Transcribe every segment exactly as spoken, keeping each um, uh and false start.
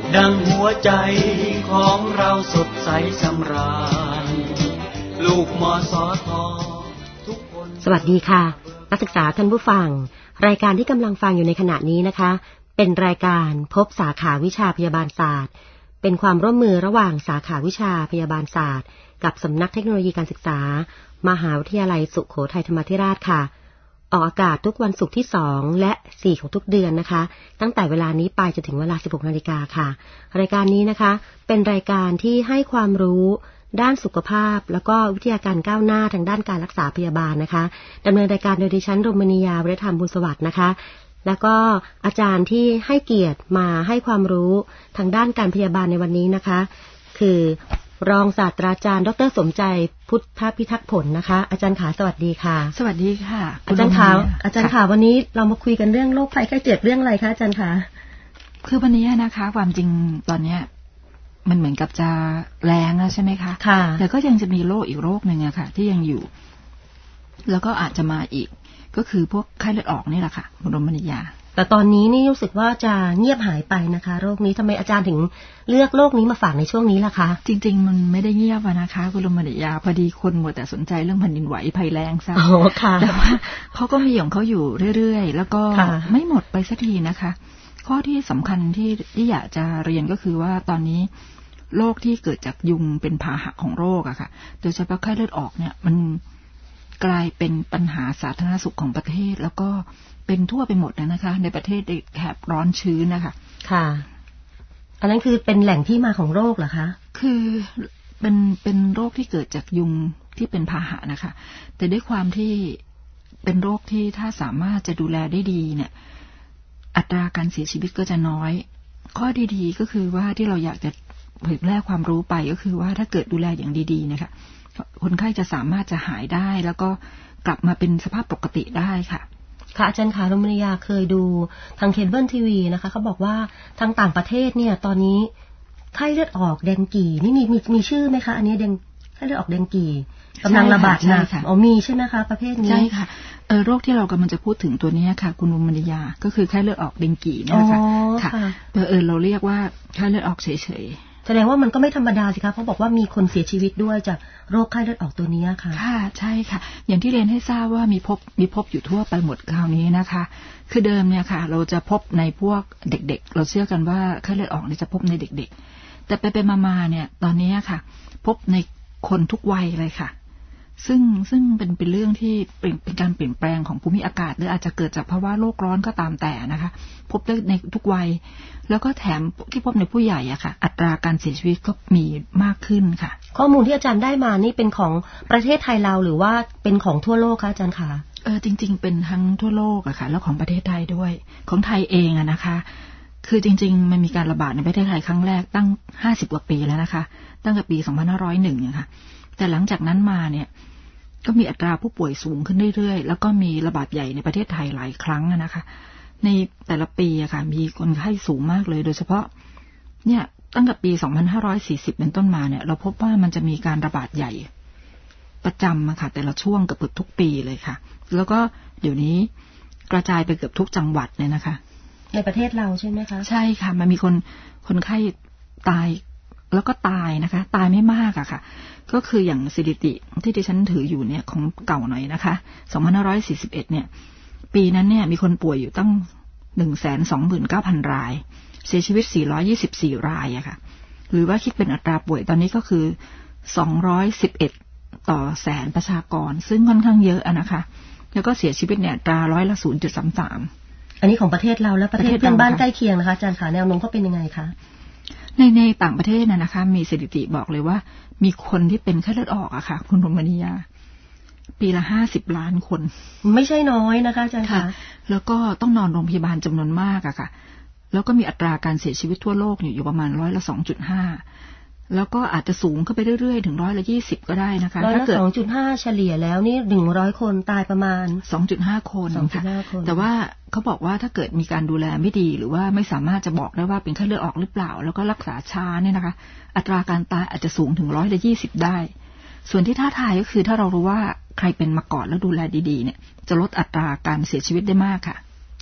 ดังหัวใจของเราสดใสสำราญลูกมสททุกคนสวัสดีค่ะนักศึกษาท่านผู้ฟังรายการที่กำลังฟังอยู่ในขณะนี้นะคะเป็นรายการพบสาขาวิชาพยาบาลศาสตร์เป็นความร่วมมือระหว่างสาขาวิชาพยาบาลศาสตร์กับสำนักเทคโนโลยีการศึกษามหาวิทยาลัยสุโขทัยธรรมาธิราชค่ะออกอากาศทุกวันศุกร์ที่สองและสี่ของทุกเดือนนะคะตั้งแต่เวลานี้ไปจนถึงเวลา สิบหกนาฬิกา นค่ะรายการนี้นะคะเป็นรายการที่ให้ความรู้ด้านสุขภาพแล้วก็วิทยาการก้าวหน้าทางด้านการรักษาพยาบาลนะคะดำเนินรายการโดยดิฉันรมณียาวรธรรมบุญสวัสดิ์นะคะแล้วก็อาจารย์ที่ให้เกียรติมาให้ความรู้ทางด้านการพยาบาลในวันนี้นะคะคือรองศาสตราจารย์ดรสมใจพุทธพิทักษ์ผลนะคะอาจารย์ขาสวัสดีค่ะสวัสดีค่ะอาจารย์ขาอาจารย์ขาวันนี้เรามาคุยกันเรื่องโรคภัยไข้เจ็บเรื่องอะไรคะอาจารย์คะคือวันนี้นะคะความจริงตอนเนี้ยมันเหมือนกับจะแรงแล้วใช่ไหมคะค่ะแต่ก็ยังจะมีโรคอีกโรคหนึ่งอะค่ะที่ยังอยู่แล้วก็อาจจะมาอีกก็คือพวกไข้เลือดออกนี่แหละค่ะคุณรมณียาแต่ตอนนี้นี่รู้สึกว่าจะเงียบหายไปนะคะโรคนี้ทำไมอาจารย์ถึงเลือกโรคนี้มาฝากในช่วงนี้ล่ะคะจริงๆมันไม่ได้เงียบนะคะคุณรมณียาพอดีคนหมดแต่สนใจเรื่องแผ่นดินไหวภัยแล้งซะแต่ว่าเขาก็มีของเขาอยู่เรื่อยๆแล้วก็ไม่หมดไปสักทีนะคะข้อที่สำคัญที่ที่อยากจะเรียนก็คือว่าตอนนี้โรคที่เกิดจากยุงเป็นพาหะของโรคอะค่ะโดยเฉพาะไข้เลือดออกเนี่ยมันกลายเป็นปัญหาสาธารณสุขของประเทศแล้วก็เป็นทั่วไปหมดนะคะในประเทศในแถบร้อนชื้นนะคะค่ะอันนั้นคือเป็นแหล่งที่มาของโรคเหรอคะคือเป็นเป็นโรคที่เกิดจากยุงที่เป็นพาหะนะคะแต่ด้วยความที่เป็นโรคที่ถ้าสามารถจะดูแลได้ดีเนี่ยอัตราการเสียชีวิตก็จะน้อยข้อดีๆก็คือว่าที่เราอยากจะเผยแพร่ความรู้ไปก็คือว่าถ้าเกิดดูแลอย่างดีๆนะคะคนไข้จะสามารถจะหายได้แล้วก็กลับมาเป็นสภาพปกติได้ค่ะค่ะอาจารย์ขารมณียาเคยดูทางเคเบิลทีวีนะคะเขาบอกว่าทางต่างประเทศเนี่ยตอนนี้ไข้เลือดออกแดงกีนี่มีมีมีชื่อไหมคะอันนี้แดงไข้เลือดออกแดงกีกำลังระบาดหนักอ๋อมีใช่ไหมคะประเภทนี้ใช่ค่ะเออโรคที่เรากำลังจะพูดถึงตัวนี้ค่ะคุณรมณียาก็คือไข้เลือดออกแดงกีนี่แหละค่ะค่ะเออเราเรียกว่าไข้เลือดออกเฉยแสดงว่ามันก็ไม่ธรรมดาสิคะเพราะบอกว่ามีคนเสียชีวิตด้วยจากโรคไข้เลือดออกตัวนี้ค่ะค่ะใช่ค่ะอย่างที่เรียนให้ทราบว่ามีพบมีพบอยู่ทั่วไปหมดคราวนี้นะคะคือเดิมเนี่ยค่ะเราจะพบในพวกเด็กๆเราเชื่อกันว่าไข้เลือดออกเนี่ยจะพบในเด็กๆแต่ไปไปมาๆเนี่ยตอนนี้ค่ะพบในคนทุกวัยเลยค่ะซึ่งซึ่งเป็นเป็นเรื่องที่เป็นเป็นการเปลี่ยนแปลงของภูมิอากาศหรืออาจจะเกิดจากภาวะโลกร้อนก็ตามแต่นะคะพบได้ในทุกวัยแล้วก็แถมที่พบในผู้ใหญ่อะค่ะอัตราการเสียชีวิตก็มีมากขึ้นค่ะข้อมูลที่อาจารย์ได้มานี่เป็นของประเทศไทยเราหรือว่าเป็นของทั่วโลกคะอาจารย์คะเออจริงๆเป็นทั้งทั่วโลกอะค่ะแล้วของประเทศไทยด้วยของไทยเองอะนะคะคือจริงๆมันมีการระบาดในประเทศไทยครั้งแรกตั้งห้าสิบกว่าปีแล้วนะคะตั้งแต่ปีสองพันห้าร้อยเอ็ดอะค่ะแต่หลังจากนั้นมาเนี่ยก็มีอัตราผู้ป่วยสูงขึ้นเรื่อยๆแล้วก็มีระบาดใหญ่ในประเทศไทยหลายครั้งนะคะในแต่ละปีอะค่ะมีคนไข้สูงมากเลยโดยเฉพาะเนี่ยตั้งแต่ปีสองพันห้าร้อยสี่สิบเป็นต้นมาเนี่ยเราพบว่ามันจะมีการระบาดใหญ่ประจำอะค่ะแต่ละช่วงเกือบทุกปีเลยค่ะแล้วก็เดี๋ยวนี้กระจายไปเกือบทุกจังหวัดเลยนะคะในประเทศเราใช่ไหมคะใช่ค่ะมันมีคนคนไข้ตายแล้วก็ตายนะคะตายไม่มากอะค่ะก็คืออย่างสถิติที่ดิฉันถืออยู่เนี่ยของเก่าหน่อยนะคะสองพันห้าร้อยสี่สิบเอ็ดเนี่ยปีนั้นเนี่ยมีคนป่วยอยู่ตั้ง หนึ่งแสนสองหมื่นเก้าพัน รายเสียชีวิตสี่ร้อยยี่สิบสี่รายอะค่ะหรือว่าคิดเป็นอัตราป่วยตอนนี้ก็คือสองร้อยสิบเอ็ดต่อแสนประชากรซึ่งค่อนข้างเยอะอะนะคะแล้วก็เสียชีวิตเนี่ยอัตราร้อยละ ศูนย์จุดสามสามอันนี้ของประเทศเราและประเทศเพื่อนบ้านใกล้เคียงนะคะอาจารย์คะแนวโน้มเขาเป็นยังไงคะในในต่างประเทศน่ะนะคะมีสถิติบอกเลยว่ามีคนที่เป็นไข้เลือดออกอะค่ะคุณรมณียาปีละห้าสิบล้านคนไม่ใช่น้อยนะคะอาจารย์คะแล้วก็ต้องนอนโรงพยาบาลจำนวนมากอะค่ะแล้วก็มีอัตราการเสียชีวิตทั่วโลกอยู่ประมาณร้อยละ สองจุดห้า แล้วก็อาจจะสูงขึ้นไปเรื่อยๆถึงร้อยละยี่สิบก็ได้นะคะถ้าเกิด สองจุดห้า เฉลี่ยแล้วนี่หนึ่งร้อยคนตายประมาณสองจุดห้า คนค่ะแต่ว่าเขาบอกว่าถ้าเกิดมีการดูแลไม่ดีหรือว่าไม่สามารถจะบอกได้ว่าเป็นไข้เลือดออกหรือเปล่าแล้วก็รักษาช้าเนี่ยนะคะอัตราการตายอาจจะสูงถึงร้อยละยี่สิบได้ส่วนที่ท้าทายก็คือถ้าเรารู้ว่าใครเป็นมาก่อนแล้วดูแลดีๆเนี่ยจะลดอัตราการเสียชีวิตได้มากค่ะ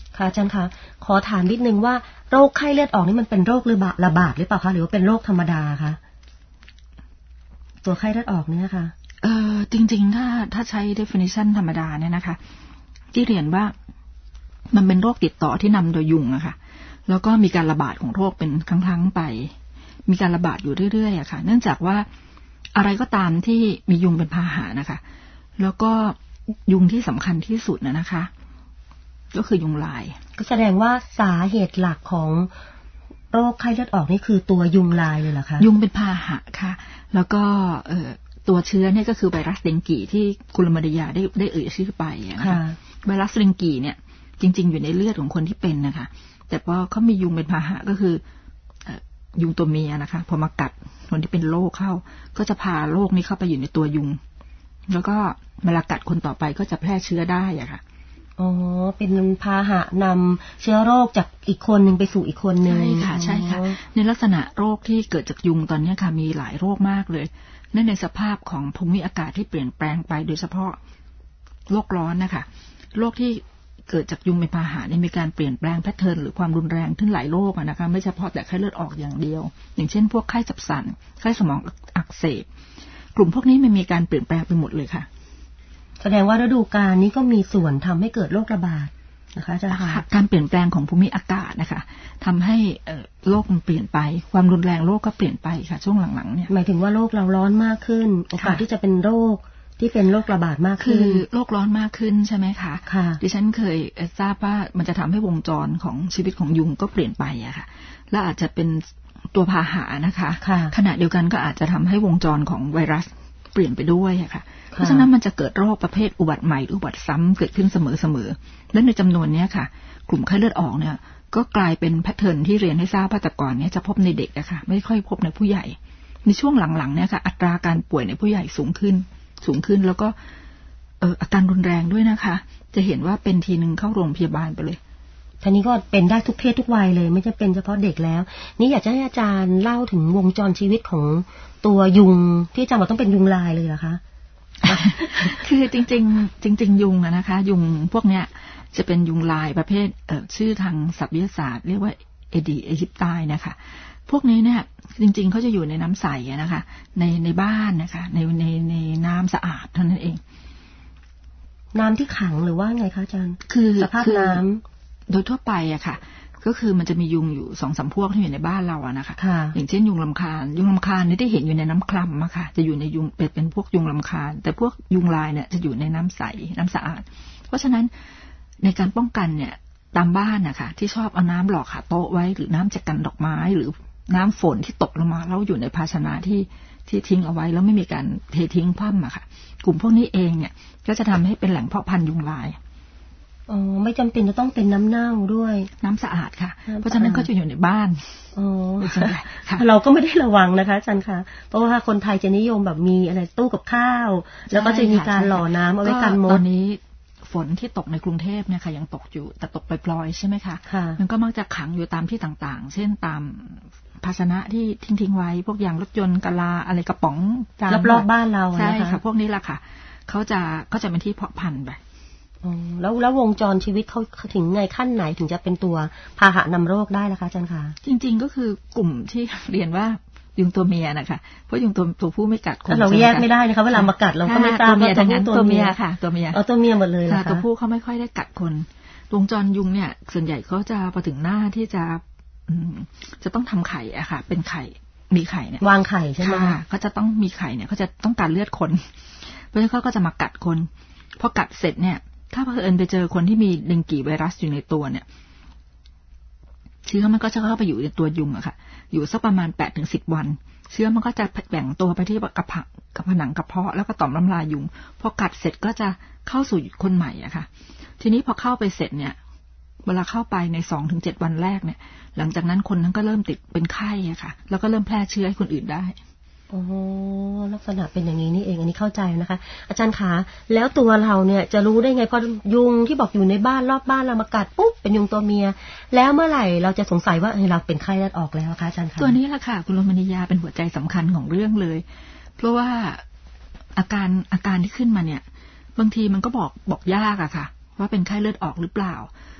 ค่ะอาจารย์คะขอถามนิดนึงว่าโรคไข้เลือดออกนี่มันเป็นโรคระบาดระบาดหรือเปล่าคะหรือว่าเป็นโรคธรรมดาคะตัวไข้เลือดออกเนี่ยค่ะเออจริงๆถ้าถ้าใช้ definition ธรรมดาเนี่ยนะคะที่เรียนว่ามันเป็นโรคติดต่อที่นำโดยยุงอะค่ะแล้วก็มีการระบาดของโรคเป็นครั้งๆไปมีการระบาดอยู่เรื่อยๆอะค่ะเนื่องจากว่าอะไรก็ตามที่มียุงเป็นพาหะนะคะแล้วก็ยุงที่สำคัญที่สุดนะนะคะก็คือยุงลายก็แสดงว่าสาเหตุหลักของโรคไข้เลือดออกนี่คือตัวยุงลายเลยเหรอคะยุงเป็นพาหะค่ะแล้วก็เอ่อตัวเชื้อเนี่ยก็คือไวรัสเดงกีที่คุณลมดยาได้ได้เอ่ยชื่อไปนะคะไวรัสเดงกีเนี่ยจริงๆอยู่ในเลือดของคนที่เป็นนะคะแต่พอเขามียุงเป็นพาหะก็คือยุงตัวเมียนะคะพอมากัดคนที่เป็นโรคเข้าก็จะพาโรคนี้เข้าไปอยู่ในตัวยุงแล้วก็เวลากัดคนต่อไปก็จะแพร่เชื้อได้อะค่ะอ๋อเป็นพาหะนำเชื้อโรคจากอีกคนนึงไปสู่อีกคนนึงใช่ค่ะใช่ค่ะในลักษณะโรคที่เกิดจากยุงตอนนี้ค่ะมีหลายโรคมากเลยและในสภาพของภูมิอากาศที่เปลี่ยนแปลงไปโดยเฉพาะโลกร้อนนะคะโรคที่เกิดจากยุงเป็นพาหะเนี่ยมีการเปลี่ยนแปลงแพทเทิร์นหรือความรุนแรงขึ้นหลายโรคนะคะไม่เฉพาะแต่ไข้เลือดออกอย่างเดียวอย่างเช่นพวกไข้จับสันไข้สมองอักเสบกลุ่มพวกนี้มันมีการเปลี่ยนแปลงไปหมดเลยค่ะแสดงว่าฤดูกาลนี้ก็มีส่วนทำให้เกิดโรคระบาดนะคะอาจารย์คะการเปลี่ยนแปลงของภูมิอากาศนะคะทำให้โรคมันเปลี่ยนไปความรุนแรงโรคก็เปลี่ยนไปค่ะช่วงหลังๆเนี่ยหมายถึงว่าโรคเราร้อนมากขึ้นโอกาสที่จะเป็นโรคที่เป็นโรคระบาดมากขึ้นคือโรคร้อนมากขึ้นใช่ไหมคะค่ะดิฉันเคยทราบว่ามันจะทำให้วงจรของชีวิตของยุงก็เปลี่ยนไปอะค่ะและอาจจะเป็นตัวพาหะนะคะขณะเดียวกันก็อาจจะทำให้วงจรของไวรัสเปลี่ยนไปด้วยอะค่ะเพราะฉะนั้นมันจะเกิดโรคประเภทอุบัติใหม่หรืออุบัติซ้ำเกิดขึ้นเสมอๆและในจำนวนนี้ค่ะกลุ่มไข้เลือดออกเนี่ยก็กลายเป็นแพทเทิร์นที่เรียนให้ทราบว่าแต่ก่อนเนี่ยจะพบในเด็กอะค่ะไม่ค่อยพบในผู้ใหญ่ในช่วงหลังๆเนี่ยค่ะอัตราการป่วยในผู้ใหญ่สูงขึ้นสูงขึ้นแล้วก็เอ่ออาการรุนแรงด้วยนะคะจะเห็นว่าเป็นทีนึงเข้าโรงพยาบาลไปเลยทีนี้ก็เป็นได้ทุกเพศทุกวัยเลยไม่จะเป็นเฉพาะเด็กแล้วนี่อยากจะให้อาจารย์เล่าถึงวงจรชีวิตของตัวยุงที่อาจารย์บอกต้องเป็นยุงลายเลยเหรอคะคือจริงๆจริงๆยุงอะนะคะยุงพวกเนี้ยจะเป็นยุงลายประเภทเอ่อชื่อทางศัพท์วิทยาศาสตร์เรียกว่าเอดีเอจิปไตนะคะพวกนี้เนี่ยจริงๆเขาจะอยู่ในน้ำใสนะคะในในบ้านนะคะในในในน้ำสะอาดเท่านั้นเองน้ำที่ขังหรือว่าไงคะอาจารย์คือสภาพน้ำโดยทั่วไปอะค่ะก็คือมันจะมียุงอยู่สองสามพวกที่อยู่ในบ้านเราอะนะคะอย่างเช่นยุงลำคาญยุงลำคาญนี่ได้เห็นอยู่ในน้ำคร่ำอะค่ะจะอยู่ในยุงเป็นเป็นพวกยุงลำคาญแต่พวกยุงลายเนี่ยจะอยู่ในน้ำใสน้ำสะอาดเพราะฉะนั้นในการป้องกันเนี่ยตามบ้านนะคะที่ชอบเอาน้ำหล่อขาโต๊ะไว้หรือน้ำจากกันดอกไม้หรือน้ำฝนที่ตกลงมาแล้วอยู่ในภาชนะที่ที่ทิ้งเอาไว้แล้วไม่มีการเททิ้งคว่ำอะค่ะกลุ่มพวกนี้เองเนี่ยก็จะทำให้เป็นแหล่งเพาะพันธุ์ยุงลายอ๋อไม่จำเป็นจะต้องเป็นน้ำเน่าด้วยน้ำสะอาดค่ะเพราะฉะนั้นก็จะอยู่ในบ้านอ๋อเราก็ไม่ได้ระวังนะคะอาจารย์คะเพราะว่าคนไทยจะนิยมแบบมีอะไรตู้กับข้าวแล้วก็จะมีการหล่อน้ำเอาไว้กันมดตอนนี้ฝนที่ตกในกรุงเทพเนี่ยค่ะยังตกอยู่แต่ตกปล่อยๆใช่ไหมคะมันก็มักจะขังอยู่ตามที่ต่างๆเช่นตามภาชนะที่ทิ้งๆไว้พวกยางรถยนต์กะลาอะไรกระป๋องจานรอบๆบ้านเราใช่ค่ะพวกนี้แหละค่ะเขาจะเขาจะเป็นที่เพาะพันธุ์ไปแล้วแล้ววงจรชีวิตเขาถึงไงขั้นไหนถึงจะเป็นตัวพาหะนำโรคได้ล่ะคะอาจารย์คะจริงๆก็คือกลุ่มที่เรียนว่ายุงตัวเมียนะคะเพราะยุงตัวตัวผู้ไม่กัดคนเราแยกไม่ได้นะคะเวลามากัดเราก็ไม่ทราบว่าตัวผู้ตัวเมียค่ะตัวเมียเอาตัวเมียหมดเลยนะคะตัวผู้เขาไม่ค่อยได้กัดคนวงจรยุงเนี่ยส่วนใหญ่เขาจะพอถึงหน้าที่จะจะต้องทำไข่อะค่ะเป็นไข่มีไข่เนี่ยวางไข่ใช่ไหมค่ะเขาจะต้องมีไข่เนี่ยเขาจะต้องการเลือดคนเพราะฉะนั้นเขาก็จะมากัดคนพอกัดเสร็จเนี่ยถ้าเผอิญไปเจอคนที่มีเดงกีไวรัสอยู่ในตัวเนี่ยเชื้อมันก็จะเข้าไปอยู่ในตัวยุงอะค่ะอยู่สักประมาณแปดถึงสิบวันเชื้อมันก็จะแบ่งตัวไปที่กระเพาะกับผนังกระเพาะแล้วก็ต่อมน้ำลายยุงพอกัดเสร็จก็จะเข้าสู่คนใหม่อะค่ะทีนี้พอเข้าไปเสร็จเนี่ยเวลาเข้าไปในสองถึงเจ็ดวันแรกเนี่ยหลังจากนั้นคนนั้นก็เริ่มติดเป็นไข้อะค่ะแล้วก็เริ่มแพร่เชื้อให้คนอื่นได้โอ้ลักษณะเป็นอย่างนี้นี่เองอันนี้เข้าใจนะคะอาจารย์คะแล้วตัวเราเนี่ยจะรู้ได้ไงพอยุงที่บอกอยู่ในบ้านรอบบ้านเรามากัดปุ๊บเป็นยุงตัวเมียแล้วเมื่อไหร่เราจะสงสัยว่าเราเป็นไข้เลือดออกแล้วคะอาจารย์คะตัวนี้แหละค่ะคุณลมณียาเป็นหัวใจสำคัญของเรื่องเลยเพราะว่าอาการอาการที่ขึ้นมาเนี่ยบางทีมันก็บอกบอกยากอะค่ะว่าเป็นไข้เลือดออกหรือเปล่า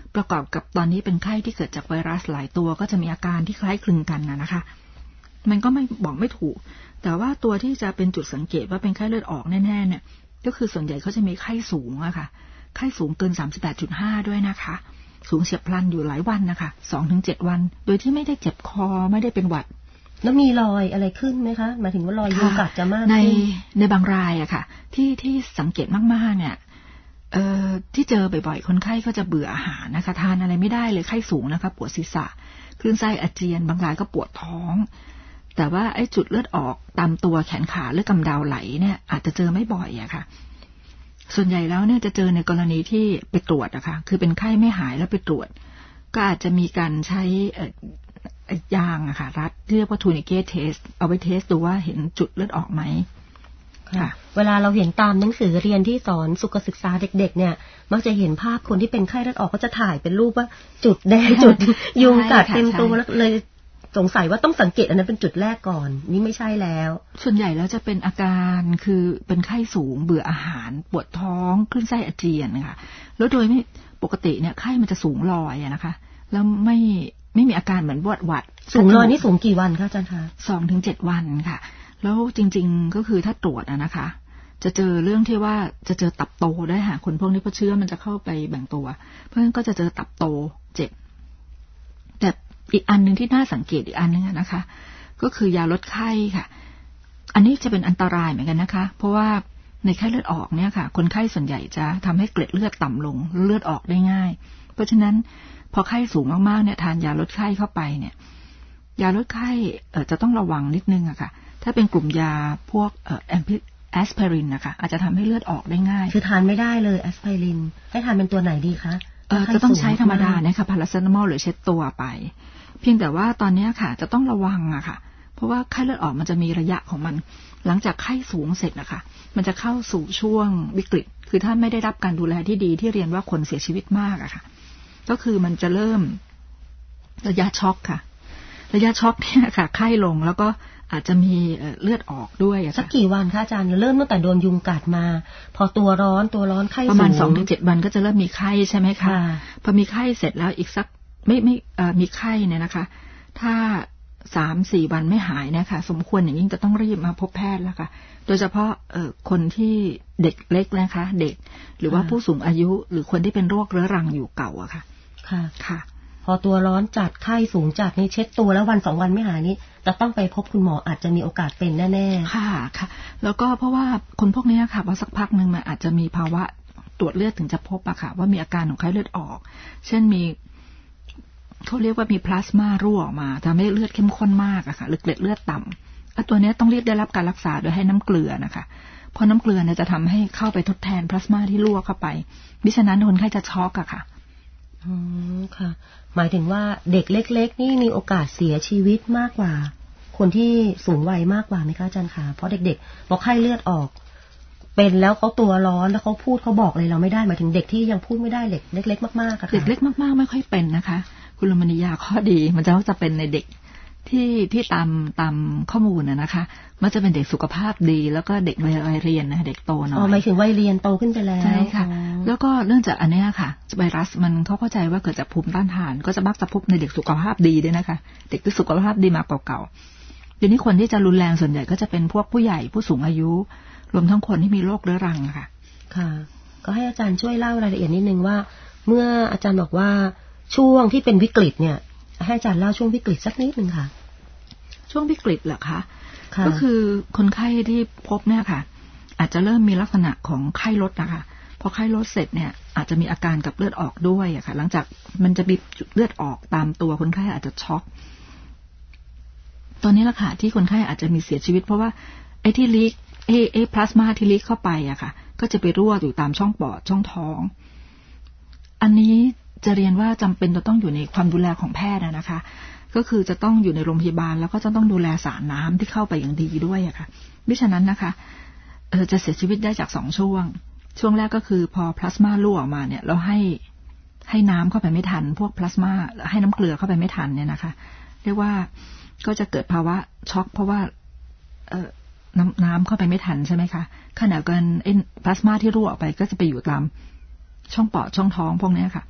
ประกอบกับตอนนี้เป็นไข้ที่เกิดจากไวรัสหลายตัวก็จะมีอาการที่คล้ายคลึงกันนะนะคะมันก็ไม่บอกไม่ถูกแต่ว่าตัวที่จะเป็นจุดสังเกตว่าเป็นไข้เลือดออกแน่ๆเนี่ยก็คือส่วนใหญ่เขาจะมีไข้สูงอะค่ะไข้สูงเกิน สามสิบแปดจุดห้า ด้วยนะคะสูงเฉียบพลันอยู่หลายวันนะคะ สองถึงเจ็ด วันโดยที่ไม่ได้เจ็บคอไม่ได้เป็นหวัดแล้วมีรอยอะไรขึ้นไหมคะหมายถึงว่ารอยยุงกัดจะมากขึ้นในในบางรายอะค่ะที่ที่สังเกตมากๆเนี่ยเอ่อที่เจอบ่อยๆคนไข้ก็จะเบื่ออาหารนะคะทานอะไรไม่ได้เลยไข้สูงนะคะปวดศีรษะคลื่นไส้อาเจียนบางรายก็ปวดท้องแต่ว่าไอ้จุดเลือดออกตามตัวแขนขาหรือกำเดาไหลเนี่ยอาจจะเจอไม่บ่อยอะค่ะส่วนใหญ่แล้วเนี่ยจะเจอในกรณีที่ไปตรวจอะค่ะคือเป็นไข้ไม่หายแล้วไปตรวจก็อาจจะมีการใช้ยางอะค่ะรัดเรียกว่าทูนิเกตเทสเอาไปเทสดูว่าเห็นจุดเลือดออกไหมค่ะเวลาเราเห็นตามหนังสือเรียนที่สอนสุขศึกษาเด็กๆเนี่ยมักจะเห็นภาพคนที่เป็นไข้เลือดออกก็จะถ่ายเป็นรูปว่าจุดแดงจุดยุงกัดเต็มตัวแล้วเลยสงสัยว่าต้องสังเกตอันนั้นเป็นจุดแรกก่อนนี่ไม่ใช่แล้วส่วนใหญ่แล้วจะเป็นอาการคือเป็นไข้สูงเบื่ออาหารปวดท้องคลื่นไส้อาเจียนค่ะแล้วโดยไม่ปกติเนี่ยไข้มันจะสูงลอยอะนะคะแล้วไม่ไม่มีอาการเหมือนหวัดหวัดสูงลอยนี่สูงกี่วันคะอาจารย์คะสองถึงเจ็ดวันค่ะแล้วจริงๆก็คือถ้าตรวจอะนะคะจะเจอเรื่องที่ว่าจะเจอตับโตได้ค่ะคนพวกนี้เพราะเชื้อมันจะเข้าไปแบ่งตัวเพราะฉะนั้นก็จะเจอตับโตเจ็บแต่อีกอันนึงที่น่าสังเกตอีกอันนึงนะคะก็คือยาลดไข้ค่ะอันนี้จะเป็นอันตรายเหมือนกันนะคะเพราะว่าในไข้เลือดออกเนี่ยค่ะคนไข้ส่วนใหญ่จะทำให้เกล็ดเลือดต่ำลงเลือดออกได้ง่ายเพราะฉะนั้นพอไข้สูงมากๆเนี่ยทานยาลดไข้เข้าไปเนี่ยยาลดไข้เอ่อจะต้องระวังนิดนึงอะค่ะถ้าเป็นกลุ่มยาพวกเอ่อแอมพิแอสไพรินนะคะอาจจะทำให้เลือดออกได้ง่ายคือทานไม่ได้เลยแอสไพรินให้ทานเป็นตัวไหนดีคะเอ่อจะต้องใช้ธรรมดานะคะพาราเซตามอลหรือเช็ดตัวไปเพียงแต่ว่าตอนนี้ค่ะจะต้องระวังอะค่ะเพราะว่าไข้เลือดออกมันจะมีระยะของมันหลังจากไข้สูงเสร็จนะคะมันจะเข้าสู่ช่วงวิกฤตคือถ้าไม่ได้รับการดูแลที่ดีที่เรียนว่าคนเสียชีวิตมากอะค่ะก็คือมันจะเริ่มระยะช็อกค่ะระยะช็อกเนี่ยค่ะไข้ลงแล้วก็อาจจะมีเลือดออกด้วยสักกี่วันคะอาจารย์เริ่มตั้งแต่โดนยุงกัดมาพอตัวร้อนตัวร้อนไข้สูงประมาณ สองถึงเจ็ด วันก็จะเริ่มมีไข้ใช่ไหมคะพอมีไข้เสร็จแล้วอีกสักไม่ไม่มีไข้เนี่ยนะคะถ้า สามถึงสี่ วันไม่หายนะคะสมควรอย่างยิ่งจะต้องรีบมาพบแพทย์แล้วค่ะโดยเฉพาะเอ่อคนที่เด็กเล็กนะคะเด็กหรือว่าผู้สูงอายุหรือคนที่เป็นโรคเรื้อรังอยู่เก่าอะค่ะค่ะค่ะพอตัวร้อนจัดไข้สูงจัดนี่เช็ดตัวแล้ววันสองวันไม่หายนี่จะต้องไปพบคุณหมออาจจะมีโอกาสเป็นแน่ๆค่ะค่ะแล้วก็เพราะว่าคนพวกนี้ค่ะพอสักพักนึงมันอาจจะมีภาวะตรวจเลือดถึงจะพบอะค่ะว่ามีอาการของไข้เลือดออกเช่นมีเขาเรียกว่ามีพลาสมารั่วออกมาทำให้เลือดเข้มข้นมากอะค่ะหรือเกล็ดเลือดต่ำอ่ะตัวนี้ต้องรีบได้รับการรักษาโดยให้น้ำเกลือนะคะเพราะน้ำเกลือเนี่ยจะทำให้เข้าไปทดแทนพลาสมาที่รั่วเข้าไปมิฉะนั้นคนไข้จะช็อกอะค่ะอืมค่ะหมายถึงว่าเด็กเล็กๆนี่มีโอกาสเสียชีวิตมากกว่าคนที่สูงวัยมากกว่าไหมคะอาจารย์คะเพราะเด็กๆพอไข้เลือดออกเป็นแล้วเขาตัวร้อนแล้วเขาพูดเขาบอกอะไรเราไม่ได้หมายถึงเด็กที่ยังพูดไม่ได้เด็กเล็กๆมากๆค่ะเด็กเล็กมากๆไม่ค่อยเป็นนะคะคุณลมณียาข้อดีมันจะจะเป็นในเด็กที่ที่ตามตามข้อมูลนะนะคะมันจะเป็นเด็กสุขภาพดีแล้วก็เด็กวัยเรียนนะเด็กโตหน่อยอ๋อหมายถึงวัยเรียนโตขึ้นไปแล้วใช่ค่ะแล้วก็เรื่องจากอันนี้ค่ะไวรัสมันเขาเข้าใจว่าเกิดจากภูมิต้านทานก็จะมักจะพบในเด็กสุขภาพดีด้วยนะคะเด็กที่สุขภาพดีมาเก่าๆเดี๋ยวนี้คนที่จะรุนแรงส่วนใหญ่ก็จะเป็นพวกผู้ใหญ่ผู้สูงอายุรวมทั้งคนที่มีโรคเรื้อรังค่ะค่ะก็ให้อาจารย์ช่วยเล่ารายละเอียดนิดนึงว่าเมื่ออาจารย์บอกว่าช่วงที่เป็นวิกฤตเนี่ยให้อาจารย์เล่าช่วงวิกฤตสักนิดนึงค่ะช่วงวิกฤตเหรอคะก็คือคนไข้ที่พบเนี่ยค่ะอาจจะเริ่มมีลักษณะของไข้ลดนะคะพอไข้ลดเสร็จเนี่ยอาจจะมีอาการกับเลือดออกด้วยอะค่ะหลังจากมันจะมีจุดเลือดออกตามตัวคนไข้อาจจะช็อกตอนนี้ละค่ะที่คนไข้อาจจะมีเสียชีวิตเพราะว่าไอ้ที่ลีกไอ้ไอ้พลาสมาที่ลีกเข้าไปอะค่ะก็จะไปรั่วอยู่ตามช่องปอดช่องท้องอันนี้จะเรียนว่าจำเป็นจะต้องอยู่ในความดูแลของแพทย์นะคะก็คือจะต้องอยู่ในโรงพยาบาลแล้วก็จะต้องดูแลสารน้ำที่เข้าไปอย่างดีด้วยอะค่ะมิฉะนั้นนะคะเออจะเสียชีวิตได้จากสองช่วงช่วงแรกก็คือพอพลาสมารั่วออกมาเนี่ยเราให้ให้น้ำเข้าไปไม่ทันพวกพลาสมาให้น้ำเกลือเข้าไปไม่ทันเนี่ยนะคะเรียกว่าก็จะเกิดภาวะช็อกเพราะว่าเออน้ำน้ำเข้าไปไม่ทันใช่ไหมคะขณะกันไอ้พลาสมาที่รั่วออกไปก็จะไปอยู่ตามช่องปอดช่องท้องพวกนี้ค่ะ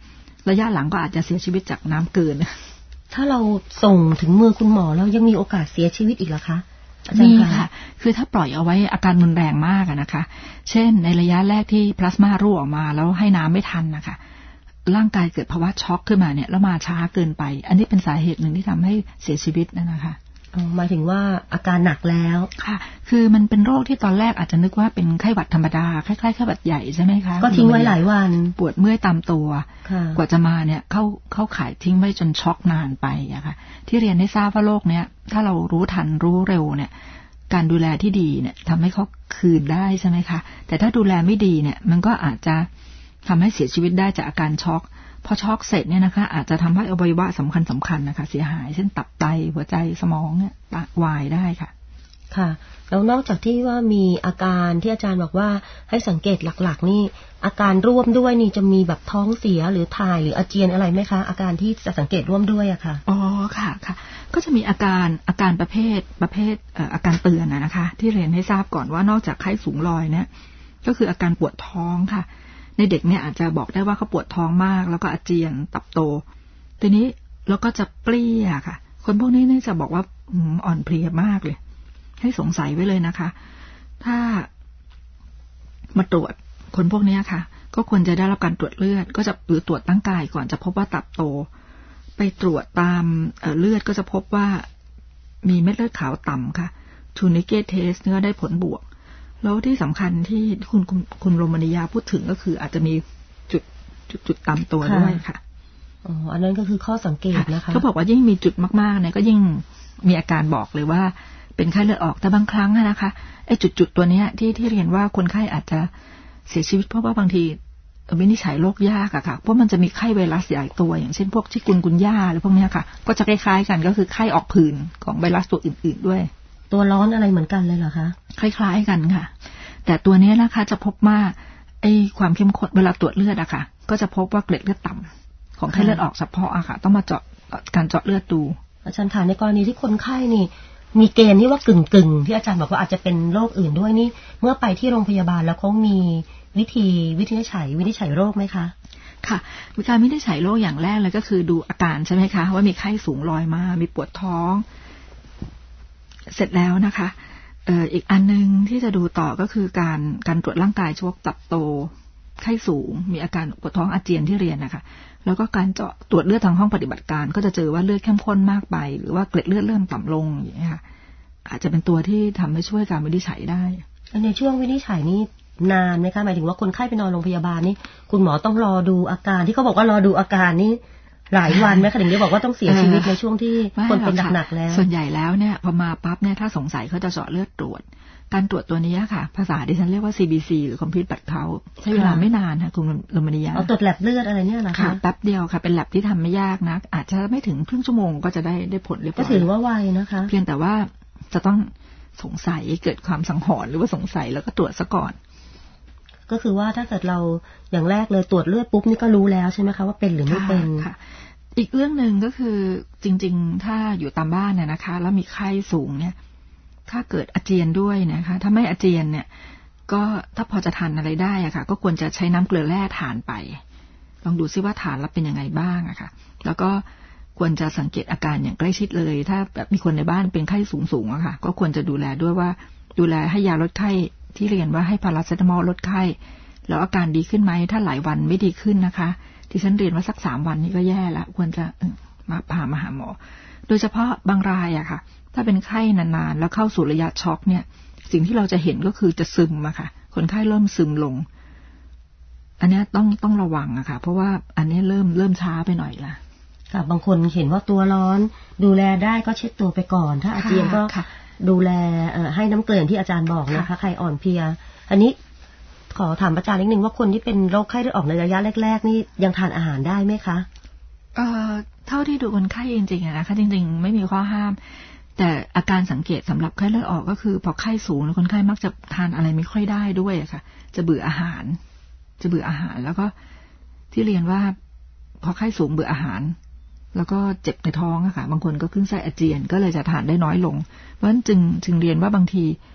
ระยะหลังก็อาจจะเสียชีวิตจากน้ำเกินถ้าเราส่งถึงมือคุณหมอแล้วยังมีโอกาสเสียชีวิตอีกเหรอคะมีค่ะคือถ้าปล่อยเอาไว้อาการรุนแรงมากนะคะเช่นในระยะแรกที่พลาสมารั่วออกมาแล้วให้น้ำไม่ทันนะคะร่างกายเกิดภาวะช็อกขึ้นมาเนี่ยแล้วมาช้าเกินไปอันนี้เป็นสาเหตุหนึ่งที่ทำให้เสียชีวิตนะคะหมายถึงว่าอาการหนักแล้วค่ะคือมันเป็นโรคที่ตอนแรกอาจจะนึกว่าเป็นไข้หวัดธรรมดาคล้ายๆไข้หวัดใหญ่ใช่ไหมคะก็ทิ้งไว้หลายวันปวดเมื่อยตามตัวกว่าจะมาเนี่ยเข้าเข้าข่ายทิ้งไว้จนช็อกนานไปอะค่ะที่เรียนให้ทราบว่าโรคเนี้ยถ้าเรารู้ทันรู้เร็วเนี่ยการดูแลที่ดีเนี่ยทำให้เขาคืนได้ใช่ไหมคะแต่ถ้าดูแลไม่ดีเนี่ยมันก็อาจจะทำให้เสียชีวิตได้จากอาการช็อกพอช็อกเสร็จเนี่ยนะคะอาจจะทำให้อวัยวะสำคัญสำคัญนะคะเสียหายเช่นตับไตหัวใจสมองเนี่ยวายได้ค่ะค่ะแล้วนอกจากที่ว่ามีอาการที่อาจารย์บอกว่าให้สังเกตหลักๆนี่อาการร่วมด้วยนี่จะมีแบบท้องเสียหรือถ่ายหรืออาเจียนอะไรไหมคะอาการที่จะสังเกตร่วมด้วยอะค่ะอ๋อค่ะค่ะก็จะมีอาการอาการประเภทประเภทเอ่ออาการเตือนนะคะที่เรียนให้ทราบก่อนว่านอกจากไข้สูงลอยเนี่ยก็คืออาการปวดท้องค่ะในเด็กเนี่ยอาจจะบอกได้ว่าเขาปวดท้องมากแล้วก็อาเจียนตับโตทีนี้แล้วก็จะเปรี้ยค่ะคนพวกนี้เนี่ยจะบอกว่าอ่อนเพลียมากเลยให้สงสัยไว้เลยนะคะถ้ามาตรวจคนพวกนี้ค่ะก็ควรจะได้รับการตรวจเลือดก็จะหรือตรวจตั้งกายก่อนจะพบว่าตับโตไปตรวจตามเอ่อเลือดก็จะพบว่ามีเม็ดเลือดขาวต่ำค่ะทูนิเกตเทสเนื้อได้ผลบวกแล้วที่สำคัญที่คุณคุณโรมานิยาพูดถึงก็คืออาจจะมีจุดจุดจุดตามตัวด้วยค่ะอ๋ออันนั้นก็คือข้อสังเกตนะคะเขาบอกว่ายิ่งมีจุดมากๆเนี่ยก็ยิ่งมีอาการบอกเลยว่าเป็นไข้เลือดออกแต่บางครั้งนะคะไอ้จุดๆตัวเนี้ยที่ที่เรียนว่าคนไข้อาจจะเสียชีวิตเพราะว่าบางทีวินิจฉัยโรคยากอะค่ะเพราะมันจะมีไข้ไวรัสใหญ่ตัวอย่างเช่นพวกชิกุนกุนย่าหรือพวกนี้ค่ะก็จะคล้ายๆกันก็คือไข้ออกผื่นของไวรัสตัวอื่นๆด้วยตัวร้อนอะไรเหมือนกันเลยเหรอคะคล้ายๆกันค่ะแต่ตัวนี้นะคะจะพบว่าไอ้ความเข้มข้นเวลาตรวจเลือดอะค่ะก็จะพบว่าเกล็ดเลือดต่ำของไข้เลือดออกเฉพาะอะค่ะต้องมาเจาะการเจาะเลือดดูอาจารย์ถามในกรณีที่คนไข้นี่มีเกณฑ์ที่ว่ากึ่งๆที่อาจารย์บอกว่าอาจจะเป็นโรคอื่นด้วยนี่เมื่อไปที่โรงพยาบาลแล้วเขามีวิธีวินิจฉัยวินิจฉัยโรคไหมคะค่ะมีการวินิจฉัยโรคอย่างแรกเลยก็คือดูอาการใช่ไหมคะว่ามีไข้สูงลอยมามีปวดท้องเสร็จแล้วนะคะเอ่ออีกอันนึงที่จะดูต่อก็คือการการตรวจร่างกายช่วงตับโตไข้สูงมีอาการปวดท้องอาเจียนที่เรียนนะคะแล้วก็การเจาะตรวจเลือดทางห้องปฏิบัติการก็จะเจอว่าเลือดเข้มข้นมากไปหรือว่าเกล็ดเลือดเริ่มต่ำลงอย่างนี้ค่ะอาจจะเป็นตัวที่ทำให้ช่วยการวินิจฉัยได้ในช่วงวินิจฉัยนี้นานไหมคะหมายถึงว่าคนไข้ไปนอนโรงพยาบาลนี่คุณหมอต้องรอดูอาการที่เขาบอกว่ารอดูอาการนี่หลายวันไหมคะถึงได้บอกว่าต้องเสียชีวิตในช่วงที่คนเป็นหนักๆแล้วส่วนใหญ่แล้วเนี่ยพอมาปั๊บเนี่ยถ้าสงสัยเขาจะเจาะเลือดตรวจการตรวจตัวนี้ค่ะภาษาดิฉันเรียกว่า ซี บี ซี หรือ Complete Blood Count ใช้เวลาไม่นานค่ะคุณโรมานิยาเอาตรวจแลบเลือดอะไรเนี่ยเหรอคะแป๊บเดียวค่ะเป็นแลบที่ทำไม่ยากนักอาจจะไม่ถึงครึ่งชั่วโมงก็จะได้ได้ผลเรียบร้อยก็ถือว่าไวนะคะเพียงแต่ว่าจะต้องสงสัยเกิดความสังหรณ์หรือว่าสงสัยแล้วก็ตรวจซะก่อนก็คือว่าถ้าเกิดเราอย่างแรกเลยตรวจเลือดปุ๊บนี่ก็รู้แล้วใช่ไหมคะว่าเป็นหรือไม่เป็นค่ะอีกเรื่องหนึ่งก็คือจริงๆถ้าอยู่ตามบ้านเนี่ยนะคะแล้วมีไข้สูงเนี่ยถ้าเกิดอาเจียนด้วยนะคะถ้าไม่อาเจียนเนี่ยก็ถ้าพอจะทานอะไรได้อะค่ะก็ควรจะใช้น้ำเกลือแร่ทานไปลองดูซิว่าทานแล้วเป็นยังไงบ้างอะค่ะแล้วก็ควรจะสังเกตอาการอย่างใกล้ชิดเลยถ้าแบบมีคนในบ้านเป็นไข้สูงๆอะค่ะก็ควรจะดูแลด้วยว่าดูแลให้ยาลดไข้ที่เรียนว่าให้พาราเซตามอลลดไข้แล้วอาการดีขึ้นไหมถ้าหลายวันไม่ดีขึ้นนะคะที่ฉันเรียนว่าสักสามวันนี้ก็แย่แล้วควรจะมาพามาหาหมอโดยเฉพาะบางรายอะค่ะถ้าเป็นไข้นานๆแล้วเข้าสู่ระยะช็อกเนี่ยสิ่งที่เราจะเห็นก็คือจะซึมอะค่ะคนไข้เริ่มซึมลงอันนี้ต้องต้องระวังอะค่ะเพราะว่าอันนี้เริ่มเริ่มช้าไปหน่อยละค่ะบางคนเห็นว่าตัวร้อนดูแลได้ก็เช็ดตัวไปก่อนถ้าอาเจียนก็ดูแลให้น้ำเกลือที่อาจารย์บอกนะคะใครอ่อนเพลียอันนี้ขอถามอาจารย์นิดนึงว่าคนที่เป็นโรคไข้เลือดออกในระยะแรกๆนี่ยังทานอาหารได้ไหมคะเอ่อเท่าที่ดูคนไข้จริงๆนะคะจริงๆไม่มีข้อห้ามแต่อาการสังเกตสำหรับไข้เลือดออกก็คือพอไข้สูงแล้วคนไข้มักจะทานอะไรไม่ค่อยได้ด้วยอะค่ะจะเบื่ออาหารจะเบื่ออาหารแล้วก็ที่เรียนว่าพอไข้สูงเบื่ออาหารแล้วก็เจ็บในท้องอะค่ะบางคนก็ขึ้นไส้อาเจียนก็เลยจะทานได้น้อยลงเพราะฉะนั้นจึงจึงเรียนว่าบางที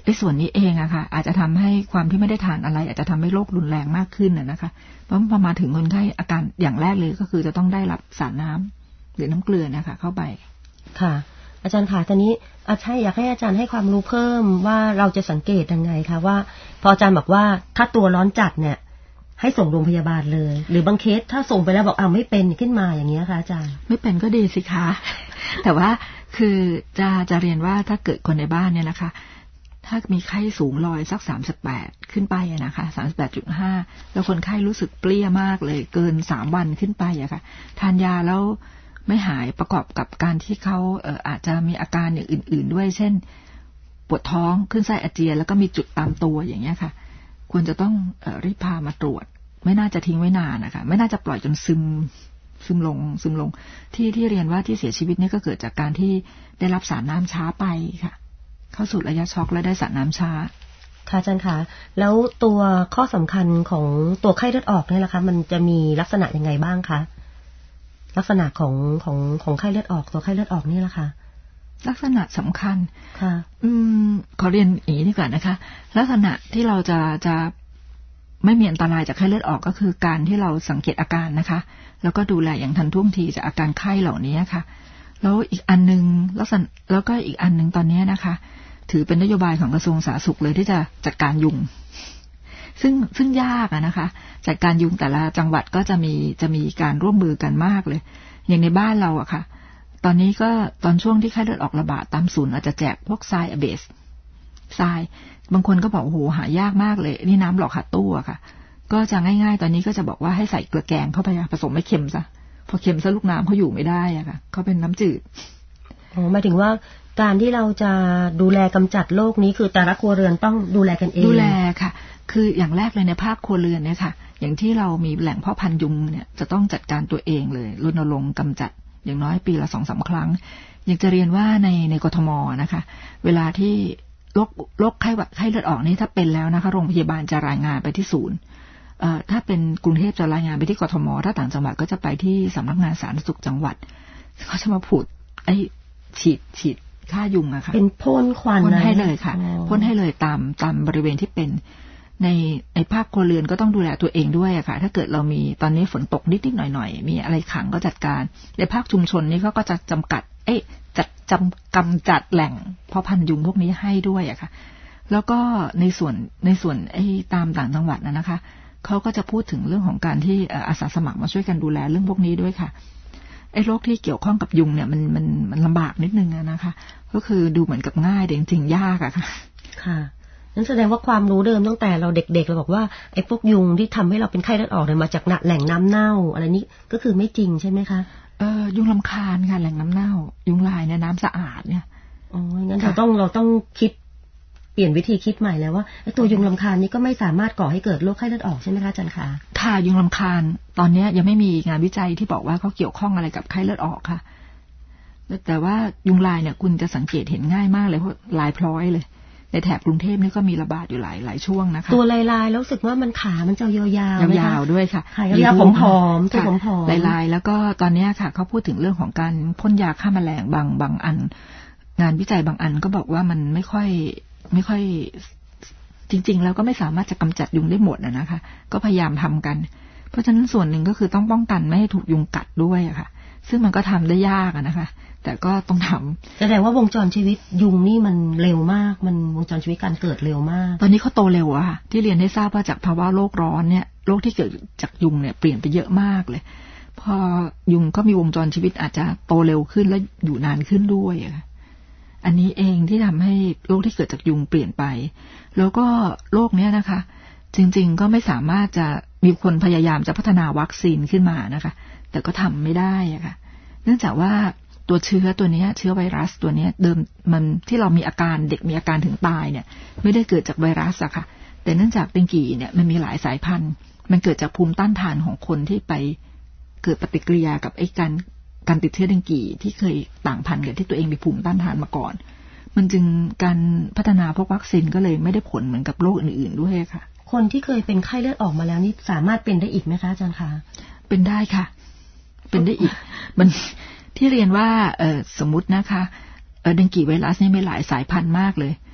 ในส่วนนี้เองอะค่ะอาจจะทำให้ความที่ไม่ได้ทานอะไรอาจจะทำให้โรครุนแรงมากขึ้นนะคะเพราะพอมาถึงคนไข้อาการอย่างแรกเลยก็คือจะต้องได้รับสารน้ำหรือน้ำเกลือนะคะเข้าไปค่ะอาจารย์ค่ะตอนนี้อาจารย์อยากให้อาจารย์ให้ความรู้เพิ่มว่าเราจะสังเกตยังไงคะว่าพออาจารย์บอกว่าถ้าตัวร้อนจัดเนี่ยให้ส่งโรงพยาบาลเลยหรือบางเคสถ้าส่งไปแล้วบอกอ้าวไม่เป็นขึ้นมาอย่างเงี้ยค่ะอาจารย์ไม่เป็นก็ดีสิคะแต่ว่าคือจะจะเรียนว่าถ้าเกิดคนในบ้านเนี่ยนะคะถ้ามีไข้สูงลอยสักสามสิบแปดขึ้นไปนะคะสามสิบแปดจุดห้าแล้วคนไข้รู้สึกเปรี้ยมากเลยเกินสามวันขึ้นไปอะค่ะทานยาแล้วไม่หายประกอบกับการที่เขาเอ่ออาจจะมีอาการอย่างอื่นๆด้วยเช่นปวดท้องขึ้นไส้อาเจียนแล้วก็มีจุดตามตัวอย่างเงี้ยค่ะควรจะต้องเอ่อรีบพามาตรวจไม่น่าจะทิ้งไว้นานนะคะไม่น่าจะปล่อยจนซึมซึมลงซึมลงที่ที่เรียนว่าที่เสียชีวิตนี่ก็เกิดจากการที่ได้รับสารน้ำช้าไปค่ะเข้าสู่ระยะช็อกและได้สารน้ำช้าค่ะอาจารย์คะแล้วตัวข้อสำคัญของตัวไข้เลือดออกนี่แหละคะมันจะมีลักษณะยังไงบ้างคะลักษณะของของของไข้เลือดออกตัวไข้เลือดออกนี่แหละค่ะลักษณะสำคัญค่ะอืมขอเรียนอย่างนี้ดีกว่านะคะลักษณะที่เราจะจะไม่มีอันตรายจากไข้เลือดออกก็คือการที่เราสังเกตอาการนะคะแล้วก็ดูแลอย่างทันท่วงทีจากอาการไข้เหล่านี้ค่ะแล้วอีกอันนึงลักษณะแล้วก็อีกอันนึงตอนนี้นะคะถือเป็นนโยบายของกระทรวงสาธารณสุขเลยที่จะจัดการยุงซึ่งซึ่งยากอะนะคะจัดการยุงแต่ละจังหวัดก็จะมีจะมีการร่วมมือกันมากเลยอย่างในบ้านเราอะค่ะตอนนี้ก็ตอนช่วงที่ไข้เลือดออกระบาดตามศูนย์อาจจะแจกพวกทรายอะเบสทรายบางคนก็บอกโอ้โหหายากมากเลยนี่น้ำหลอกขัดตู้อะค่ะก็จะง่ายๆตอนนี้ก็จะบอกว่าให้ใส่เกลือแกงเข้าไปผสมไม่เค็มซะพอเค็มซะลูกน้ำเขาอยู่ไม่ได้อะค่ะเขาเป็นน้ำจืดอ๋อหมายถึงว่าการที่เราจะดูแลกำจัดโรคนี้คือแต่ละครัวเรือนต้องดูแลกันเองดูแลค่ะคืออย่างแรกเลยในภาคครัวเรือนเนี่ยค่ะอย่างที่เรามีแหล่งเพาะพันธุ์ยุงเนี่ยจะต้องจัดการตัวเองเลยรณรงค์กำจัดอย่างน้อยปีละสองสามครั้งอยากจะเรียนว่าในในกทมนะคะเวลาที่โรคโรคไข้หวัดไข้เลือดออกนี่ถ้าเป็นแล้วนะคะโรงพยาบาลจะรายงานไปที่ศูนย์เอ่อถ้าเป็นกรุงเทพจะรายงานไปที่กทมถ้าต่างจังหวัดก็จะไปที่สำนักงานสาธารณสุขจังหวัดเขาจะมาผูดไอ้ฉีดฉีดฆ่ายุงอะค่ะเป็นพ่นควันพ่นให้เลยค่ะพ่นให้เลยตามตามบริเวณที่เป็นในในภาคครัวเรือนก็ต้องดูแลตัวเองด้วยอะค่ะถ้าเกิดเรามีตอนนี้ฝนตกนิดๆหน่อยๆมีอะไรขังก็จัดการในภาคชุมชนนี่เขาก็จะจำกัดเอ๊ะจัดจำกำจัดแหล่งเพาะพันธุ์ยุงพวกนี้ให้ด้วยอะค่ะแล้วก็ในส่วนในส่วนไอ้ตามต่างจังหวัดนะนะคะเขาก็จะพูดถึงเรื่องของการที่อาสาสมัครมาช่วยกันดูแลเรื่องพวกนี้ด้วยค่ะไอ้โรคที่เกี่ยวข้องกับยุงเนี่ยมันมันมันลำบากนิดนึงนะคะก็คือดูเหมือนกับง่ายแต่จริงๆยากอะค่ะค่ะนั่นแสดงว่าความรู้เดิมตั้งแต่เราเด็กๆเราบอกว่าไอ้พวกยุงที่ทำให้เราเป็นไข้เลือดออกเนี่ยมาจากแหล่งน้ำเน่าอะไรนี้ก็คือไม่จริงใช่ไหมคะเออยุงลำคาญค่ะแหล่งน้ำเน่ายุงลายเนี่ยน้ำสะอาดเนี่ยอ๋องั้นเราต้องเราต้องคิดเปลี่ยนวิธีคิดใหม่แล้วว่าไอ้ตัวยุงลำคาญนี้ก็ไม่สามารถก่อให้เกิดโรคไข้เลือดออกใช่ไหมคะอาจารย์คะค่ะยุงลำคาญตอนนี้ยังไม่มีงานวิจัยที่บอกว่าเขาเกี่ยวข้องอะไรกับไข้เลือดออกค่ะแต่ว่ายุงลายเนี่ยคุณจะสังเกตเห็นง่ายมากเลยเพราะลายพร้อยเลยในแถบกรุงเทพนี่ก็มีระบาดอยู่หลายหลายช่วงนะคะตัวลายๆแล้วรู้สึกว่ามันขามันจะยาวๆยาวๆด้วยค่ะยาวๆผอมๆตัวผอมๆลายๆแล้วก็ตอนนี้ค่ะเขาพูดถึงเรื่องของการพ่นยาฆ่าแมลงบางบางอันงานวิจัยบางอันก็บอกว่ามันไม่ค่อยไม่ค่อยจริงๆแล้วก็ไม่สามารถจะกำจัดยุงได้หมดนะคะก็พยายามทำกันเพราะฉะนั้นส่วนหนึ่งก็คือต้องป้องกันไม่ให้ถูกยุงกัดด้วยอะค่ะซึ่งมันก็ทำได้ยากนะคะแต่ก็ต้องทำแสดงว่าวงจรชีวิตยุงนี่มันเร็วมากมันวงจรชีวิตการเกิดเร็วมากตอนนี้เขาโตเร็วอะค่ะที่เรียนให้ทราบว่าจากภาวะโลกร้อนเนี่ยโรคที่เกิดจากยุงเนี่ยเปลี่ยนไปเยอะมากเลยพอยุงก็มีวงจรชีวิตอาจจะโตเร็วขึ้นและอยู่นานขึ้นด้วยอะอันนี้เองที่ทำให้โรคที่เกิดจากยุงเปลี่ยนไปแล้วก็โรคนี้นะคะจริงๆก็ไม่สามารถจะมีคนพยายามจะพัฒนาวัคซีนขึ้นมานะคะแต่ก็ทำไม่ได้อะค่ะเนื่องจากว่าตัวเชื้อตัวนี้เชื้อไวรัสตัวนี้เดิมมันที่เรามีอาการเด็กมีอาการถึงตายเนี่ยไม่ได้เกิดจากไวรัสอะค่ะแต่เนื่องจากเดงกีเนี่ยมันมีหลายสายพันธุ์มันเกิดจากภูมิต้านทานของคนที่ไปเกิดปฏิกิริยากับไอ้การการติดเชื้อเดงกีที่เคยต่างพันธุ์กับที่ตัวเองมีภูมิต้านทานมาก่อนมันจึงการพัฒนาพวกวัคซีนก็เลยไม่ได้ผลเหมือนกับโรคอื่นๆด้วยค่ะคนที่เคยเป็นไข้เลือดออกมาแล้วนี่สามารถเป็นได้อีกไหมคะอาจารย์คะเป็นได้ค่ะเป็นได้อีกมันที่เรียนว่าเออสมมุตินะคะเออเดงกีไวรัสนี่มีหลายสายพันธุ์มากเลย